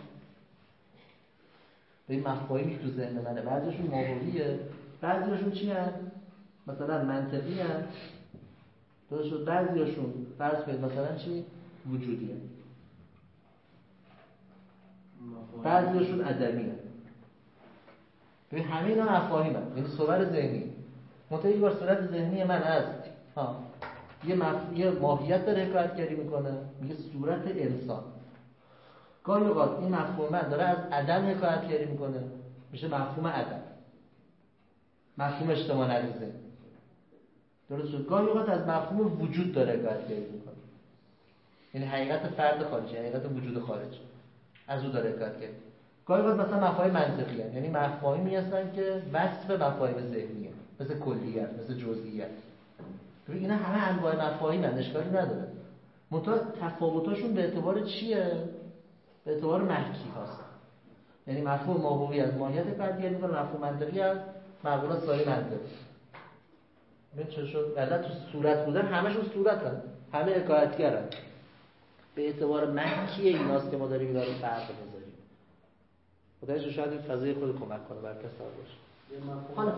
به این مفاهیمی که تو ذهن منه بعضیاشون ماهویه بعضیاشون چی هست مثلا منطقی هست درست شد بعضیاشون فرض کنید مثلا چی وجودیه بعضیاشون عدمی هست ببین همه اینا مفاهیم هست یعنی صور ذهنی منطقی بار صورت ذهنی من از ها یه, مف... یه ماهیت داره حکایت کاری میکنه میگه صورت انسان گاهی اوقات این مفهوم من داره از عدم حکایت کاری میکنه میشه مفهوم عدم مفهوم اجتماع نریزه درست شد گاهی اوقات از مفهوم وجود داره حکایت کاری میکنه یعنی حقیقت فرد خارجی حقیقت وجود خارجی از او داره حکایت کاری گاهی اوقات مثلا مفاهیم منطقی هستند یعنی مفاهیمی هستن که وصف مفاهیم ذهنیه مثل کلیت مثل جزئیات ببین اینا همه انواع مفاهیم هستند اشکالی نداره منتها تفاوتاشون به اعتبار چیه به اعتبار محکی هست یعنی مفهوم ماهوی از ماهیت فرد یعنی میگه مفهوم منطقی از معقولات سایر منطقی ببین چه شد بعد تو صورت بودن همشون صورتن همه حکایتگرن به اعتبار محکی ایناست که ما داریم اینا رو فرق بذاریم خدایش شاید این فضای خود کمک کنه بر تصور باشه حالا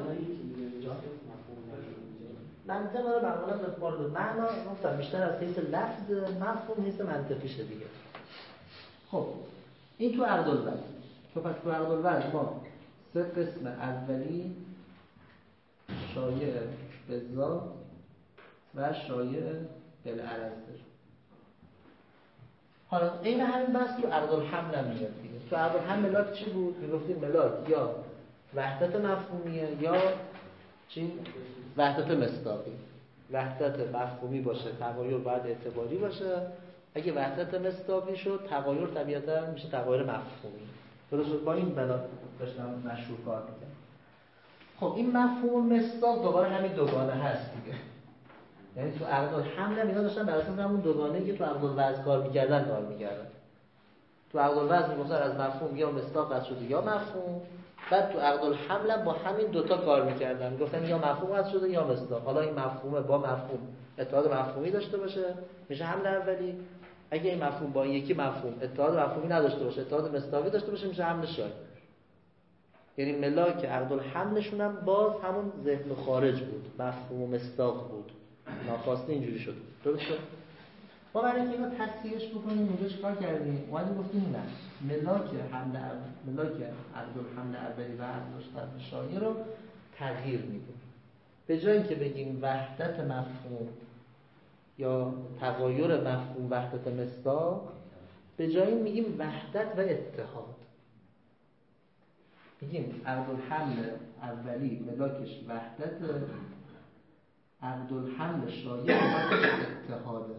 منطق رو معمولا به فرض معنا گفتم بیشتر از حیث لفظ مفهوم حیث منطقی شه دیگه خب این تو عقد الوضع تو پس تو عقد الوضع ما سه قسم اولی شایع بالذات و شایع بالعرض داریم حالا این همین بحث تو عقد الحمل هم میاد دیگه. تو عقد الحمل ملاک چی بود؟ میگفتیم ملاک یا وحدت مفهومیه یا چی؟ وحدت مصداقی. وحدت مفهومی باشه تغایر باید اعتباری باشه. اگه وحدت مصداقی شد تغایر طبیعتا میشه تغایر مفهومی. درست با این بنا داشتم مشهور کار میکنم. خب این مفهوم مصداق دوباره همین دوگانه هست دیگه. یعنی تو عقد الحمل هم اینا داشتن بر اساس همون دوگانه‌ای که تو عقد الوضع کار می‌کردن کار می‌کردن. تو عقد الوضع میگفتن از مفهوم یا مصداق رد شده یا مفهوم. بعد تو عقد الحمل هم با همین دوتا کار می‌کردن. میگفتن یا مفهوم رد شده یا مصداق. حالا این مفهومه با مفهوم اتحاد مفهومی داشته باشه میشه حمل اولی. اگه این مفهوم با این یکی مفهوم اتحاد مفهومی نداشته باشه اتحاد مصداقی داشته باشه میشه حمل شایع. یعنی ملاک عقد الحملشون هم باز همون ذهن و خارج بود، مفهوم و مصداق بود. ناخواسته اینجوری شد. درست شد؟ ما برای اینکه اینو تصحیحش بکنیم اونجاش کار کردیم. اومدیم گفتیم نه. ملاک حمل ملاک عقد الحمل اولی و عقد شایع رو تغییر میدیم. به جای اینکه بگیم وحدت مفهوم یا تغایر مفهوم وحدت مصداق، به جای این میگیم وحدت و اتحاد. میگیم عقد الحمل اولی ملاکش وحدت، عقد الحمل شایع ملاکش اتحاده.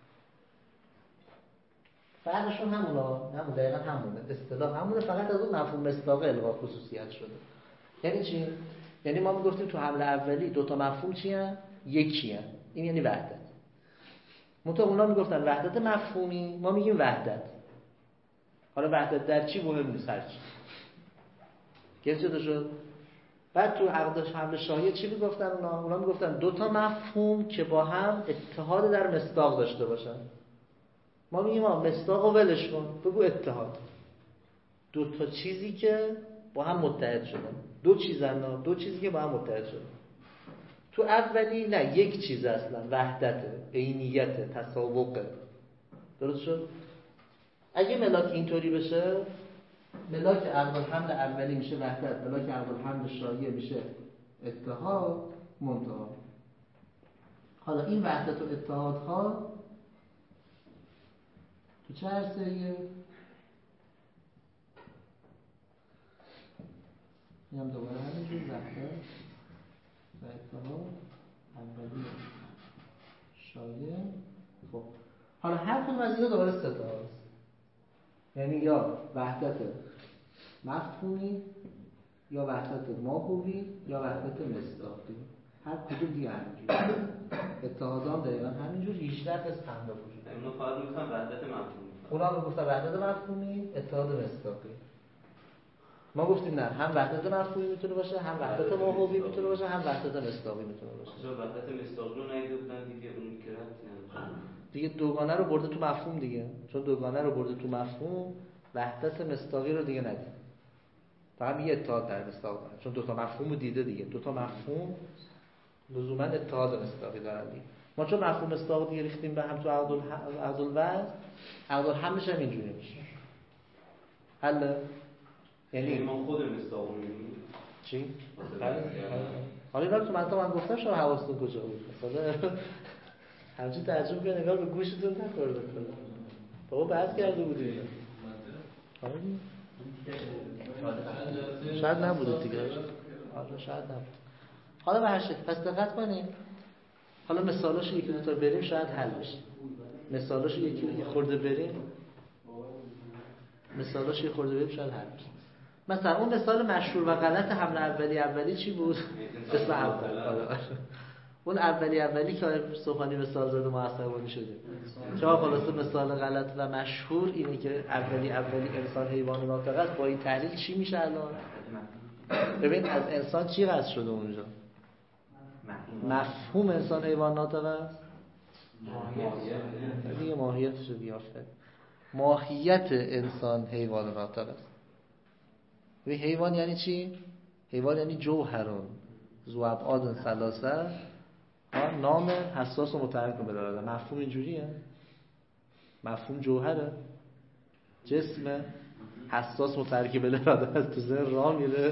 فرقشون همونا، همون دقیقا همونه، اصطلاح همونه، فقط از اون مفهوم مصداق الغا خصوصیت شده. یعنی چی؟ یعنی ما میگفتیم تو حمل اولی دو تا مفهوم چی هست؟ یکی هست. این یعنی وحدت. منتها اونا میگفتن وحدت مفهومی، ما میگیم وحدت. حالا وحدت در چی مهم نیست، هر چی. گرفته شد؟ بعد تو عقد حمل شایع چی میگفتن اونا؟ اونا میگفتن دو تا مفهوم که با هم اتحاد در مصداق داشته باشن. ما میگیم ما مصداقو ولش کن، بگو اتحاد. دو تا چیزی که با هم متحد شدن. دو چیزن، دو چیزی که با هم متحد شدن. تو اولی نه، یک چیز اصلا، وحدت، عینیت، تساوق. درست شد؟ اگه ملاک اینطوری بشه، ملاک عقد الحمل اولی میشه وحدت، ملاک عقد الحمل شایع میشه اتحاد منتها. حالا این وحدت و اتحادها تو چه عرصه‌ایه؟ میام دوباره همینجور وحدت و اتحاد اولی شایع. خب حالا هر کدوم از اینا دوباره سه تا هست. یعنی یا وحدت مفهومی یا وحدت ماهوی یا وحدت مصداقی. هر کدوم دیگه همینجور. اتحادام دقیقا همینجور. هیچ نفس هم نبوجود. اونا فقط میگفتن وحدت مفهومی. اونا میگفتن وحدت مفهومی، اتحاد مصداقی. ما گفتیم نه، هم وحدت مفهومی میتونه باشه، هم وحدت ماهوی میتونه باشه، هم وحدت مصداقی میتونه باشه. چرا وحدت مصداقی رو نیده بودن دیگه، اون که رفت دیگه دوگانه رو برده تو مفهوم دیگه. چون دوگانه رو برده تو مفهوم، وحدت مصداقی رو دیگه ندید. فقط یه اتحاد در مصداق داره. چون دو تا مفهوم رو دیده دیگه. دو تا مفهوم لزوما اتحاد مصداقی دارن دیگه. ما چون مفهوم مصداق دیگه ریختیم به هم تو عقد عقد الوضع، عقد الحملش هم اینجوری میشه. حل یعنی ما خود مصداق می‌بینیم. چی؟ حالا اینا تو منطقه من گفتم شما حواستون کجا بود؟ مثلا همچین ترجمه کنید نگاه به گوشتون نخورده کنه. بابا بحث کرده بودیم. شاید نبوده دیگه. حالا شاید نبود. حالا به هر شکل پس دقت کنید. حالا مثالاشو یکی دو تا بریم شاید حل بشه. مثالاشو یکی یه خورده بریم. مثالاشو یه خورده بریم شاید حل بشه. مثلا اون مثال مشهور و غلط حمل اولی اولی چی بود؟ اسم اول. اون اولی اولی که سبحانی مثال زده ما عصبانی شدیم. چرا خلاصه مثال غلط و مشهور اینه که اولی اولی انسان حیوان ناطق است. با این تحلیل چی میشه الان؟ ببین از انسان چی قصد شده اونجا؟ مفهوم انسان حیوان ناطق است؟ ماهیت. دیگه ماهیت شد یافت. ماهیت انسان حیوان ناطق است. ببین حیوان یعنی چی؟ حیوان یعنی جوهرون ذو ابعاد ثلاثه. نام حساس و متحرک رو بداره. مفهوم اینجوریه. مفهوم جوهره، جسم حساس متحرک بالاراده است، تو ذهن راه میره.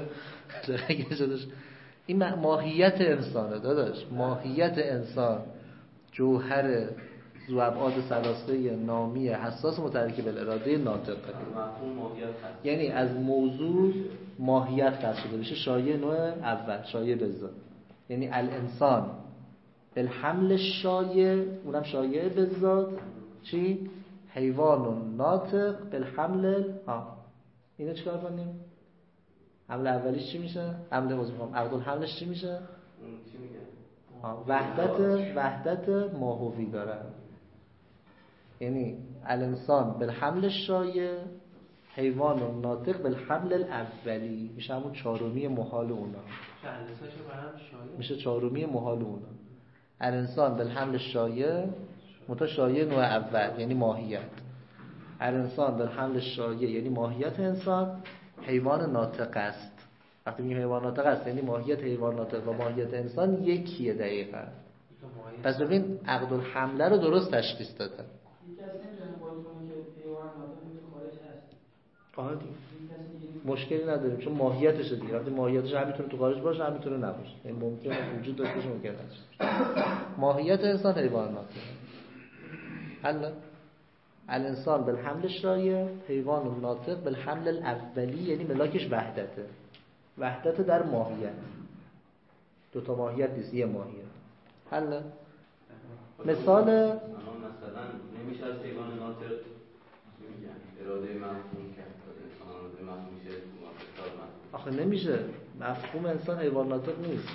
این ماهیت انسانه داداش. ماهیت انسان جوهر ذو ابعاد ثلاثه نامی حساس متحرک بالاراده ناطق. مفهوم ماهیت هست، یعنی از موضوع ماهیت خاص شده بشه شایع نوع اول، شایع بالذات. یعنی الانسان بالحمل شایع، اونم شایع بالذات. چی؟ حیوان ناطق بالحمل. ها اینو چیکار کنیم؟ حمل اولیش چی میشه؟ حمل عضو عقد الحملش چی میشه؟ اون چی میگه؟ وحدت وحدت ماهوی داره. یعنی الانسان بالحمل شایع، حیوان ناطق بالحمل الاولی، میشه همون چهارمی محال اونا. میشه چهارمی محال اونا. الانسان بالحمل شایع، متا شایع نوع اول یعنی ماهیت. الانسان بالحمل شایع یعنی ماهیت انسان. حیوان ناطق است. وقتی میگیم حیوان ناطق است یعنی ماهیت حیوان ناطق و ماهیت انسان یکیه دقیقاً. پس ببین عقد الحمله رو درست تشخیص دادن. یکی از نمیدونم باید کنه که حیوان ناطق میگه خارج هست. آها مشکلی نداریم چون ماهیتشه دیگه. وقتی ماهیتش هم میتونه تو خارج باشه هم میتونه نباشه. یعنی ممکنه وجود داشته باشه ممکنه نباشه. ماهیت انسان حیوان ناطق. حالا الانسان بالحمل شایع، حیوان ناطق بالحمل الاولی یعنی ملاکش وحدته. وحدت در ماهیت. دو تا ماهیت نیست، یه ماهیت. حالا مثال مثلا نمیشه از حیوان ناطق میگن اراده مفهوم کرد، اراده مفهوم میشه مفهوم. آخه نمیشه. مفهوم انسان حیوان ناطق نیست.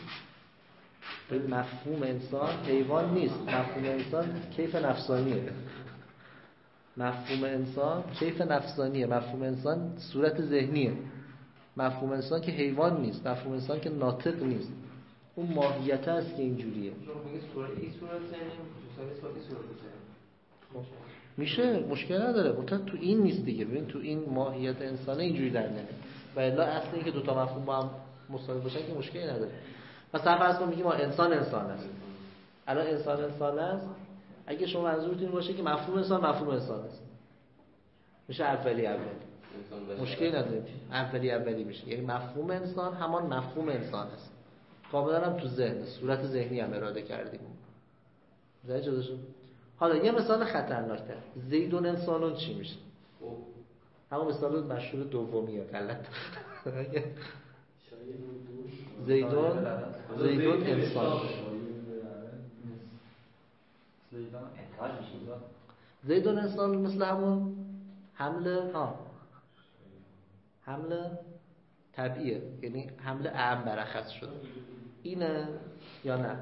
مفهوم انسان حیوان نیست. مفهوم انسان کیف نفسانیه. مفهوم انسان کیف نفسانیه. مفهوم انسان صورت ذهنیه. مفهوم انسان که حیوان نیست. مفهوم انسان که ناطق نیست. اون ماهیت هست که اینجوریه. میشه مشکل نداره. منتها تو این نیست دیگه. ببین تو این ماهیت انسانه اینجوری در نمیاد. و الا اصل این که دو تا مفهوم با هم مساوی باشن که مشکلی نداره. مثلا فرض کن میگیم انسان انسان است. الان انسان انسان است. اگه شما منظورتون باشه که مفهوم انسان مفهوم انسان است، میشه اولی اولی. مشکلی نداره. اولی اولی میشه. یعنی مفهوم انسان همان مفهوم انسان است. کاملا هم تو ذهن، صورت ذهنی هم اراده کردیم. زای جدا شد. حالا یه مثال خطرناک‌تر. زیدون انسانون چی میشه؟ همون مثال مشهور دومیه غلط. زیدون زیدون انسان. زیدون انتاج میشه. زیدون انسان مثل همون حمله ها حمله طبیعیه، یعنی حمله اعم برخص شده. اینه یا نه؟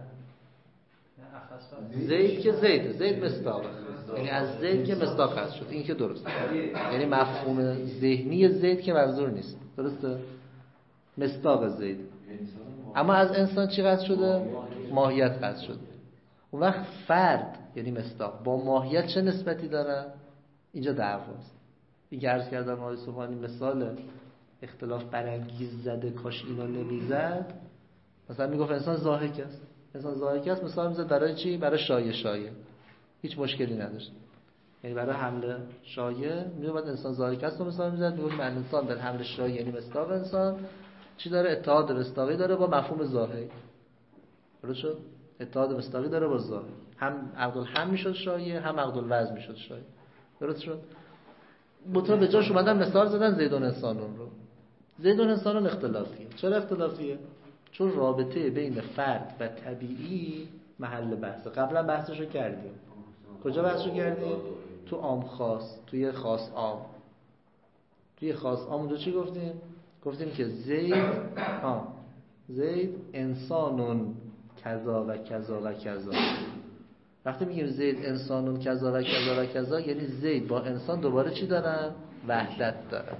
زید که زید زید مصداق، یعنی از زید که مصداق هست شد. این که درست، یعنی مفهوم ذهنی زید که منظور نیست. درسته؟ مصداق زید. اما از انسان چی قصد شده؟ ماهیت قصد شده. اون وقت فرد یعنی مصداق با ماهیت چه نسبتی داره؟ اینجا دعواست. این عرض کردم آقای سبحانی مثال اختلاف برانگیز زده کاش اینو نمیزد. مثلا میگفت انسان ضاحک است. انسان ضاحک است مثال میزد برای چی؟ برای شایع شایع. هیچ مشکلی نداشت. یعنی برای حمله شایع میومد انسان ضاحک است مثال میزد. میگفت من انسان در حمله شایع یعنی مصداق انسان چی داره؟ اتحاد مصداقی داره با مفهوم ضاحک. درست شد؟ اتحاد مصداقی داره با ضاحک. هم عقد الحمل میشد شایع، هم عقد الوضع میشد شایع. درست شد؟ بطور به جاش اومدن مثال زدن زیدون انسانون رو. زیدون انسانون اختلافیه. چرا اختلافیه؟ چون رابطه بین فرد و طبیعی محل بحثه. قبلا بحثشو کردیم. کجا بحثشو کردیم؟ تو عام خاص، توی خاص عام. توی خاص عام دو چی گفتیم؟ گفتیم که زید ها زید انسانون کذا و کذا و کذا. وقتی میگیم زید انسانون کذا و کذا و کذا یعنی زید با انسان دوباره چی دارن؟ وحدت دارن.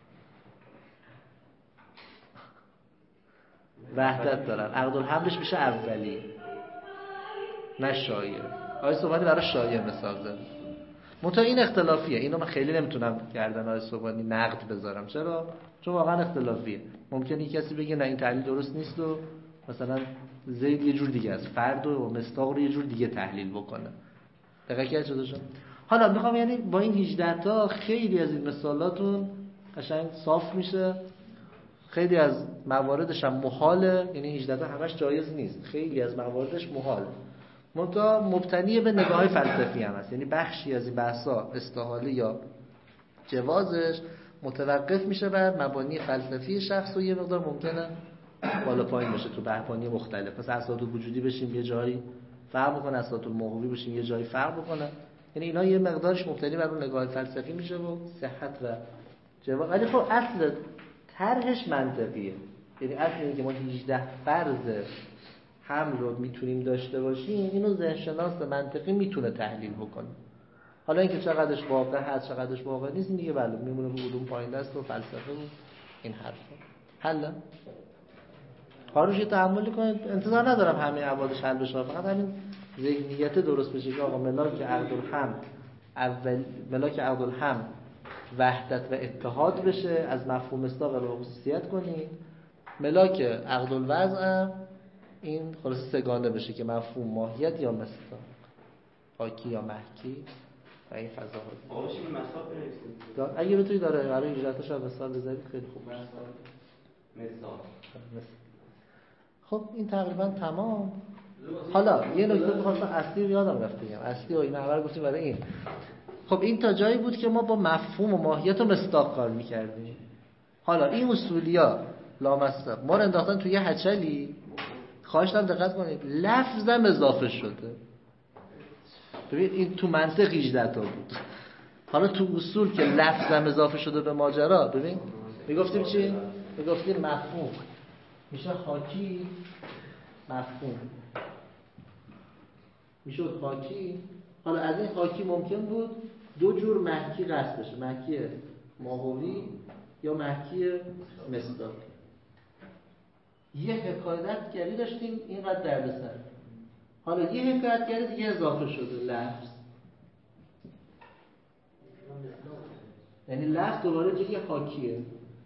وحدت دارن. عقد الحملش میشه اولی نه شایع. آقای صبحانی برای شایع مثال زد. منتها این اختلافیه. اینو من خیلی نمیتونم گردن آقای صبحانی نقد بذارم. چرا؟ چون واقعا اختلافیه. ممکنه کسی بگه نه این تحلیل درست نیست و مثلا زید یه جور دیگه است، فرد و مصداق رو یه جور دیگه تحلیل بکنه. دقیقاً که شده شد. حالا میخوام یعنی با این هجده تا خیلی از این مثالاتون قشنگ صاف میشه. خیلی از مواردش هم محاله، یعنی هجده تا همش جایز نیست. خیلی از مواردش محال. منتها مبتنی به نگاه‌های فلسفی هم هست. یعنی بخشی از این بحثا استحاله یا جوازش متوقف میشه بر مبانی فلسفی شخص و یه مقدار ممکنه بالا پایین بشه تو بحث‌های مختلف. مثلا اساطول وجودی بشیم یه جایی فرق می‌کنه، اساطول موهوبی بشیم یه جایی فرق می‌کنه. یعنی اینا یه مقدارش مبتنی بر اون نگاه فلسفی میشه و صحت و جواز. ولی خب اصل طرحش منطقیه. یعنی اصل اینه که ما هجده فرض حمل رو میتونیم داشته باشیم، اینو ذهن‌شناس منطقی میتونه تحلیل بکنه. حالا اینکه چقدرش واقع هست چقدرش واقع نیست این دیگه بله میمونه رو علوم پایین دست و فلسفه و این حرفا. حالا کارش رو تحمل کنید، انتظار ندارم همه عوادش حل بشه، فقط همین ذهنیت درست بشه که آقا ملاک عقد الهم اول ملاک عقد الهم وحدت و اتحاد بشه، از مفهوم مصداق رو خصوصیت کنید. ملاک عقد الوضع این خلاص سگانه بشه که مفهوم ماهیت یا مصداق، حاکی یا محکی و این فضا ها. آقا چی مثال بنویسید؟ اگه بتونی داره برای اجراتش هم مثال بذارید خیلی خوب میشه. مثال. خب این تقریبا تمام. حالا یه نکته می‌خواستم اصلی رو یادم رفت بگم. اصلی و این اول گفتیم برای این. خب این تا جایی بود که ما با مفهوم و ماهیت و مصداق کار می‌کردیم. حالا این اصولیا لامصداق ما رو انداختن توی یه هچلی. خواهش دارم دقت کنید لفظم اضافه شده. ببین این تو منطق هجده تا بود. حالا تو اصول که لفظم اضافه شده به ماجرا، ببین میگفتیم چی؟ میگفتیم مفهوم میشه حاکی، مفهوم میشد حاکی. حالا از این حاکی ممکن بود دو جور محکی قصد بشه، محکی ماهوی یا محکی مصداقی. یه حکایتگری داشتیم اینقدر دردسر. حالا یه حکایتگری دیگه اضافه شده، لفظ. یعنی لفظ دوباره دیگه حاکیه.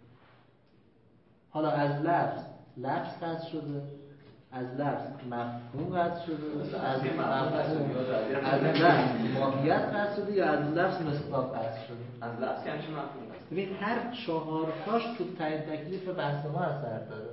حالا از لفظ لفظ قصد شده، از لفظ مفهوم قصد شده، از مفهوم از لفظ ماهیت قصد شده یا از لفظ مصداق قصد شده. از لفظ که همچون مفهوم قصد. ببین هر چهار تاش تو تعیین تکلیف بحث ما اثر داره.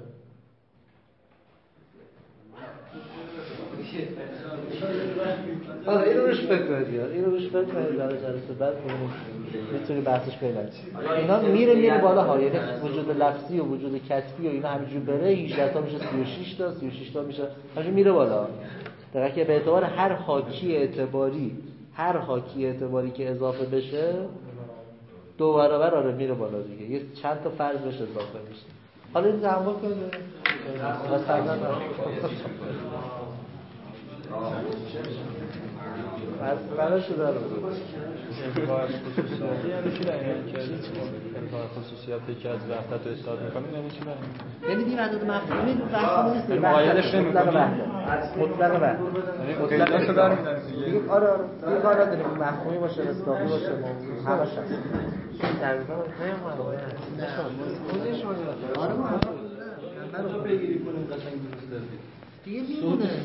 آره اینو روش فکر کنید، اینو روش فکر کنید برای جلسه بعد میتونی بحثش پیدا کنی. اینا میره میره بالا ها، یعنی وجود لفظی و وجود کتبی و اینا همینجوری بره هجده تا میشه سی و شش تا سی و شش تا میشه همینجوری میره بالا. در که به اعتبار هر حاکی اعتباری هر حاکی اعتباری که اضافه بشه دو برابر آره میره بالا دیگه، یه چند تا فرض بشه اضافه میشه. حالا این تحمل کنید مثلا از برای شده رو انکار خصوصیاتی یعنی چی داریم که انکار خصوصیاتی که از وحدت رو اثبات میکنیم یعنی چی داریم؟ یعنی بی وحدت مفهومی مفهومی نیست، مقایدش نمی‌کنیم مطلق وحدت مطلق داشته برمی‌داریم دیگه. آره آره این کار نداریم مفهومی باشه اصطلاحی باشه همش هست تقریبا همین مقایده هست. آره ما رو بگیری کنیم قشنگ درست دیگه میمونه.